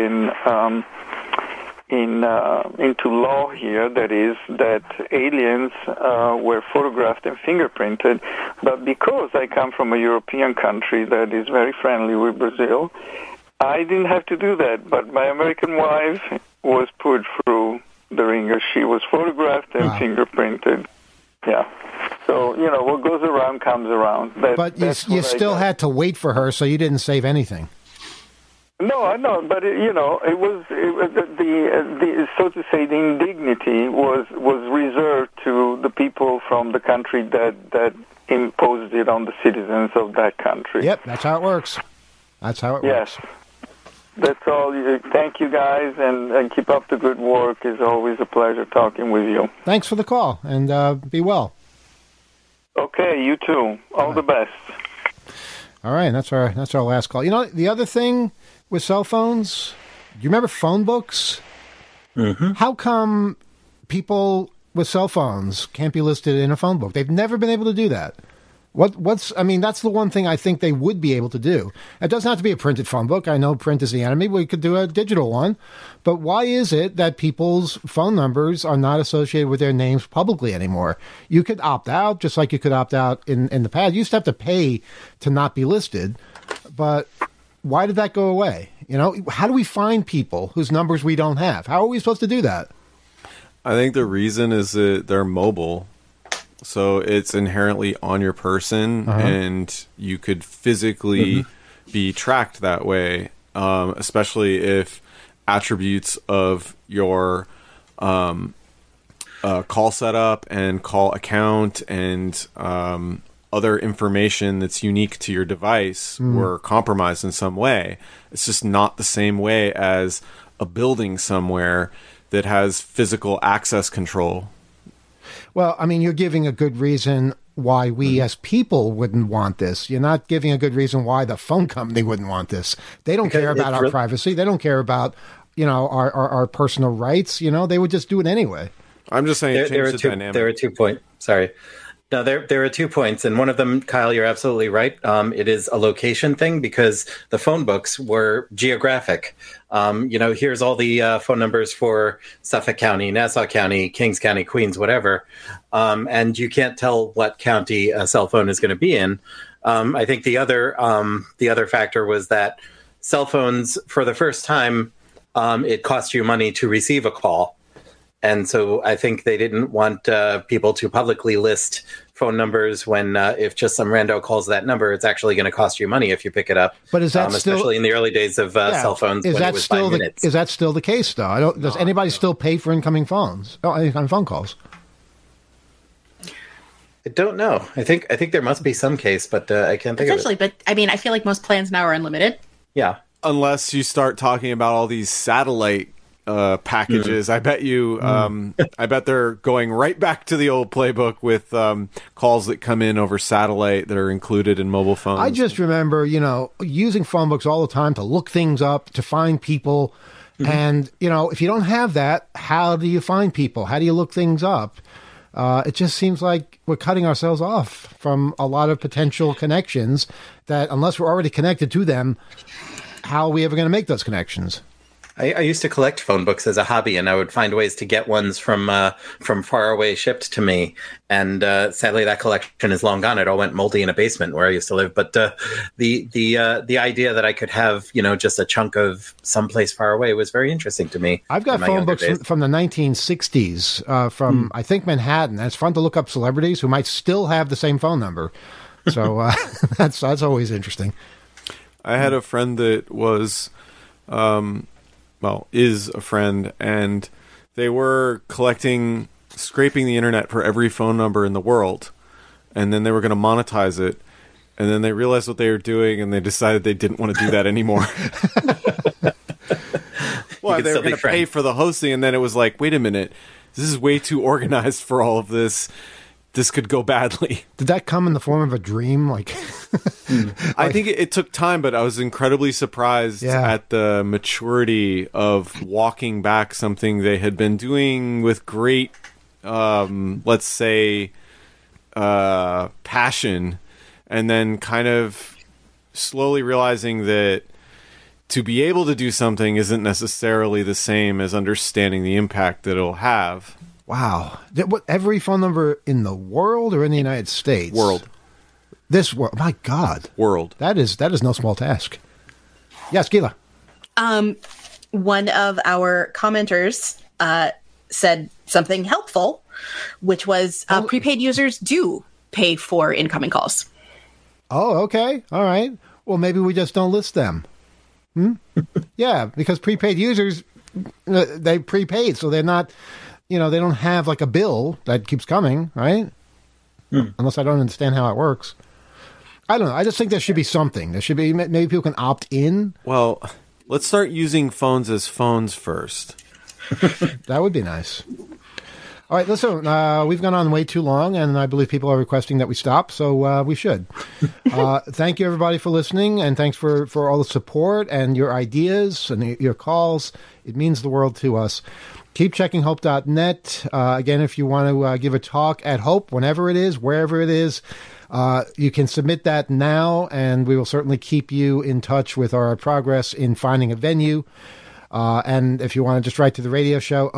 into law here, that is that aliens were photographed and fingerprinted. But because I come from a European country that is very friendly with Brazil, I didn't have to do that. But my American wife was put through the ringer. She was photographed and fingerprinted. Yeah. So, what goes around comes around. But you still had to wait for her, so you didn't save anything. No, I know, but it was the so to say the indignity was reserved to the people from the country that imposed it on the citizens of that country. Yep, that's how it works. That's how it works. Yes. That's all. Thank you, guys, and keep up the good work. It's always a pleasure talking with you. Thanks for the call, and be well. Okay, you too. All the best. All right, that's our last call. The other thing with cell phones, do you remember phone books? Mm-hmm. How come people with cell phones can't be listed in a phone book? They've never been able to do that. That's the one thing I think they would be able to do. It doesn't have to be a printed phone book. I know print is the enemy. We could do a digital one. But why is it that people's phone numbers are not associated with their names publicly anymore? You could opt out, just like you could opt out in the past. You used to have to pay to not be listed. But why did that go away? How do we find people whose numbers we don't have? How are we supposed to do that? I think the reason is that they're mobile. So it's inherently on your person, and you could physically be tracked that way, especially if attributes of your call setup and call account and other information that's unique to your device were compromised in some way. It's just not the same way as a building somewhere that has physical access control. Well, you're giving a good reason why we as people wouldn't want this. You're not giving a good reason why the phone company wouldn't want this. They don't care about our privacy. They don't care about, our personal rights. They would just do it anyway. I'm just saying there are 2 points. Sorry. No, there are 2 points, and one of them, Kyle, you're absolutely right. It is a location thing because the phone books were geographic. Here's all the phone numbers for Suffolk County, Nassau County, Kings County, Queens, whatever, and you can't tell what county a cell phone is going to be in. I think the other factor was that cell phones, for the first time, it cost you money to receive a call. And so I think they didn't want people to publicly list phone numbers when if just some rando calls that number, it's actually going to cost you money if you pick it up. But is that especially in the early days of cell phones when it was 5 minutes? Is that still the case, though? Does anybody still pay for incoming phones? Incoming phone calls? I don't know. I think there must be some case, but I can't think of it. But I feel like most plans now are unlimited. Yeah. Unless you start talking about all these satellite packages. I bet you I bet they're going right back to the old playbook with calls that come in over satellite that are included in mobile phones. I just remember, using phone books all the time to look things up, to find people. And, if you don't have that, how do you find people? How do you look things up? It just seems like we're cutting ourselves off from a lot of potential connections that unless we're already connected to them, how are we ever going to make those connections? I used to collect phone books as a hobby, and I would find ways to get ones from far away shipped to me. And sadly, that collection is long gone. It all went moldy in a basement where I used to live. But the idea that I could have, just a chunk of someplace far away was very interesting to me. I've got phone books from the 1960s from I think Manhattan. And it's fun to look up celebrities who might still have the same phone number. So that's always interesting. I had a friend that was. Is a friend, and they were scraping the internet for every phone number in the world, and then they were going to monetize it, and then they realized what they were doing, and they decided they didn't want to do that anymore. Well, they were going to pay for the hosting, and then it was like, wait a minute, this is way too organized for all of this. This could go badly. Did that come in the form of a dream? I think it took time, but I was incredibly surprised at the maturity of walking back something they had been doing with great, let's say, passion, and then kind of slowly realizing that to be able to do something isn't necessarily the same as understanding the impact that it'll have. Wow. Every phone number in the world or in the United States? World. This world. My God. World. That is no small task. Yes, Gila. One of our commenters said something helpful, which was prepaid users do pay for incoming calls. Oh, okay. All right. Well, maybe we just don't list them. Yeah, because prepaid users, they prepaid, so they're not... they don't have like a bill that keeps coming, right? Unless I don't understand how it works. I don't know. I just think there should be something. There should be, maybe people can opt in. Well, let's start using phones as phones first. That would be nice. All right, listen, we've gone on way too long, and I believe people are requesting that we stop, so we should. Thank you, everybody, for listening, and thanks for all the support and your ideas and your calls. It means the world to us. Keep checking hope.net. Again, if you want to give a talk at Hope, whenever it is, wherever it is, you can submit that now, and we will certainly keep you in touch with our progress in finding a venue. And if you want to just write to the radio show,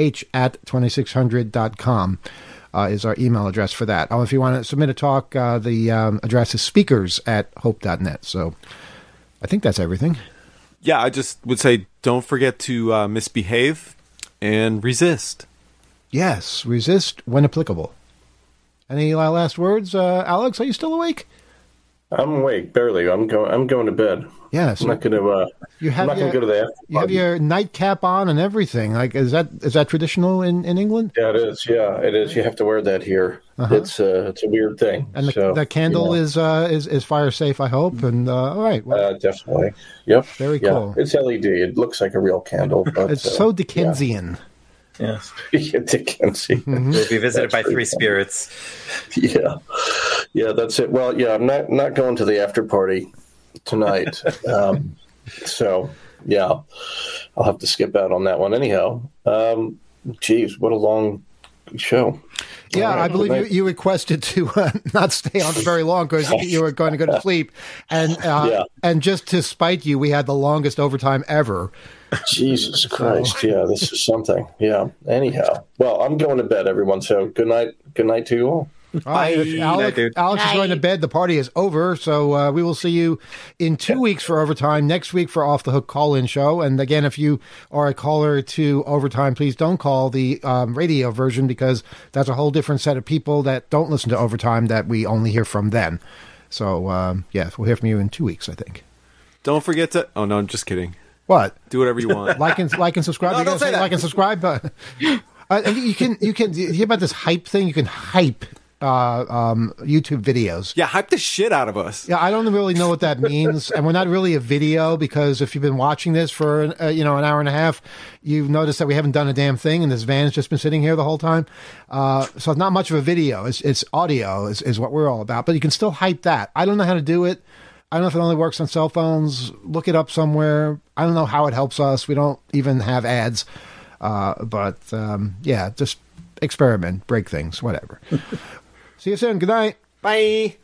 oth@2600.com is our email address for that. If you want to submit a talk, the address is speakers@hope.net. So I think that's everything. Yeah, I just would say don't forget to misbehave and resist. Yes, resist when applicable. Any last words? Alex, are you still awake? I'm awake, barely. I'm going to bed. Yes. I'm not going to go to the after. You have your nightcap on and everything. Like, is that traditional in England? Yeah, it is. Yeah, it is. You have to wear that here. Uh-huh. It's a weird thing. And the candle is fire safe, I hope. And all right. Well, definitely. Yep. Very cool. It's LED. It looks like a real candle. But, it's so Dickensian. Yeah. Dickensian. Mm-hmm. We'll be visited by three spirits. Yeah. Yeah, that's it. Well, yeah, I'm not going to the after party tonight. So, yeah, I'll have to skip out on that one. Anyhow, geez, what a long show. Yeah, right, I believe you requested to not stay on for very long because you were going to go to sleep. And and just to spite you, we had the longest overtime ever. Jesus Christ. Yeah, this is something. Yeah. Anyhow, well, I'm going to bed, everyone. So good night. Good night to you all. Alex is going to bed. The party is over. So we will see you in 2 weeks for Overtime, next week for Off the Hook call-in show. And again, if you are a caller to Overtime, please don't call the radio version because that's a whole different set of people that don't listen to Overtime that we only hear from then. So, we'll hear from you in 2 weeks, I think. Don't forget to... Oh, no, I'm just kidding. What? Do whatever you want. Like and subscribe. No, don't say that. Like and subscribe. You can hear about this hype thing? You can hype YouTube videos. Yeah, hype the shit out of us. Yeah, I don't really know what that means, and we're not really a video because if you've been watching this for an hour and a half, you've noticed that we haven't done a damn thing, and this van's just been sitting here the whole time. So it's not much of a video. It's audio is what we're all about, but you can still hype that. I don't know how to do it. I don't know if it only works on cell phones. Look it up somewhere. I don't know how it helps us. We don't even have ads. But just experiment, break things, whatever. See you soon. Good night. Bye.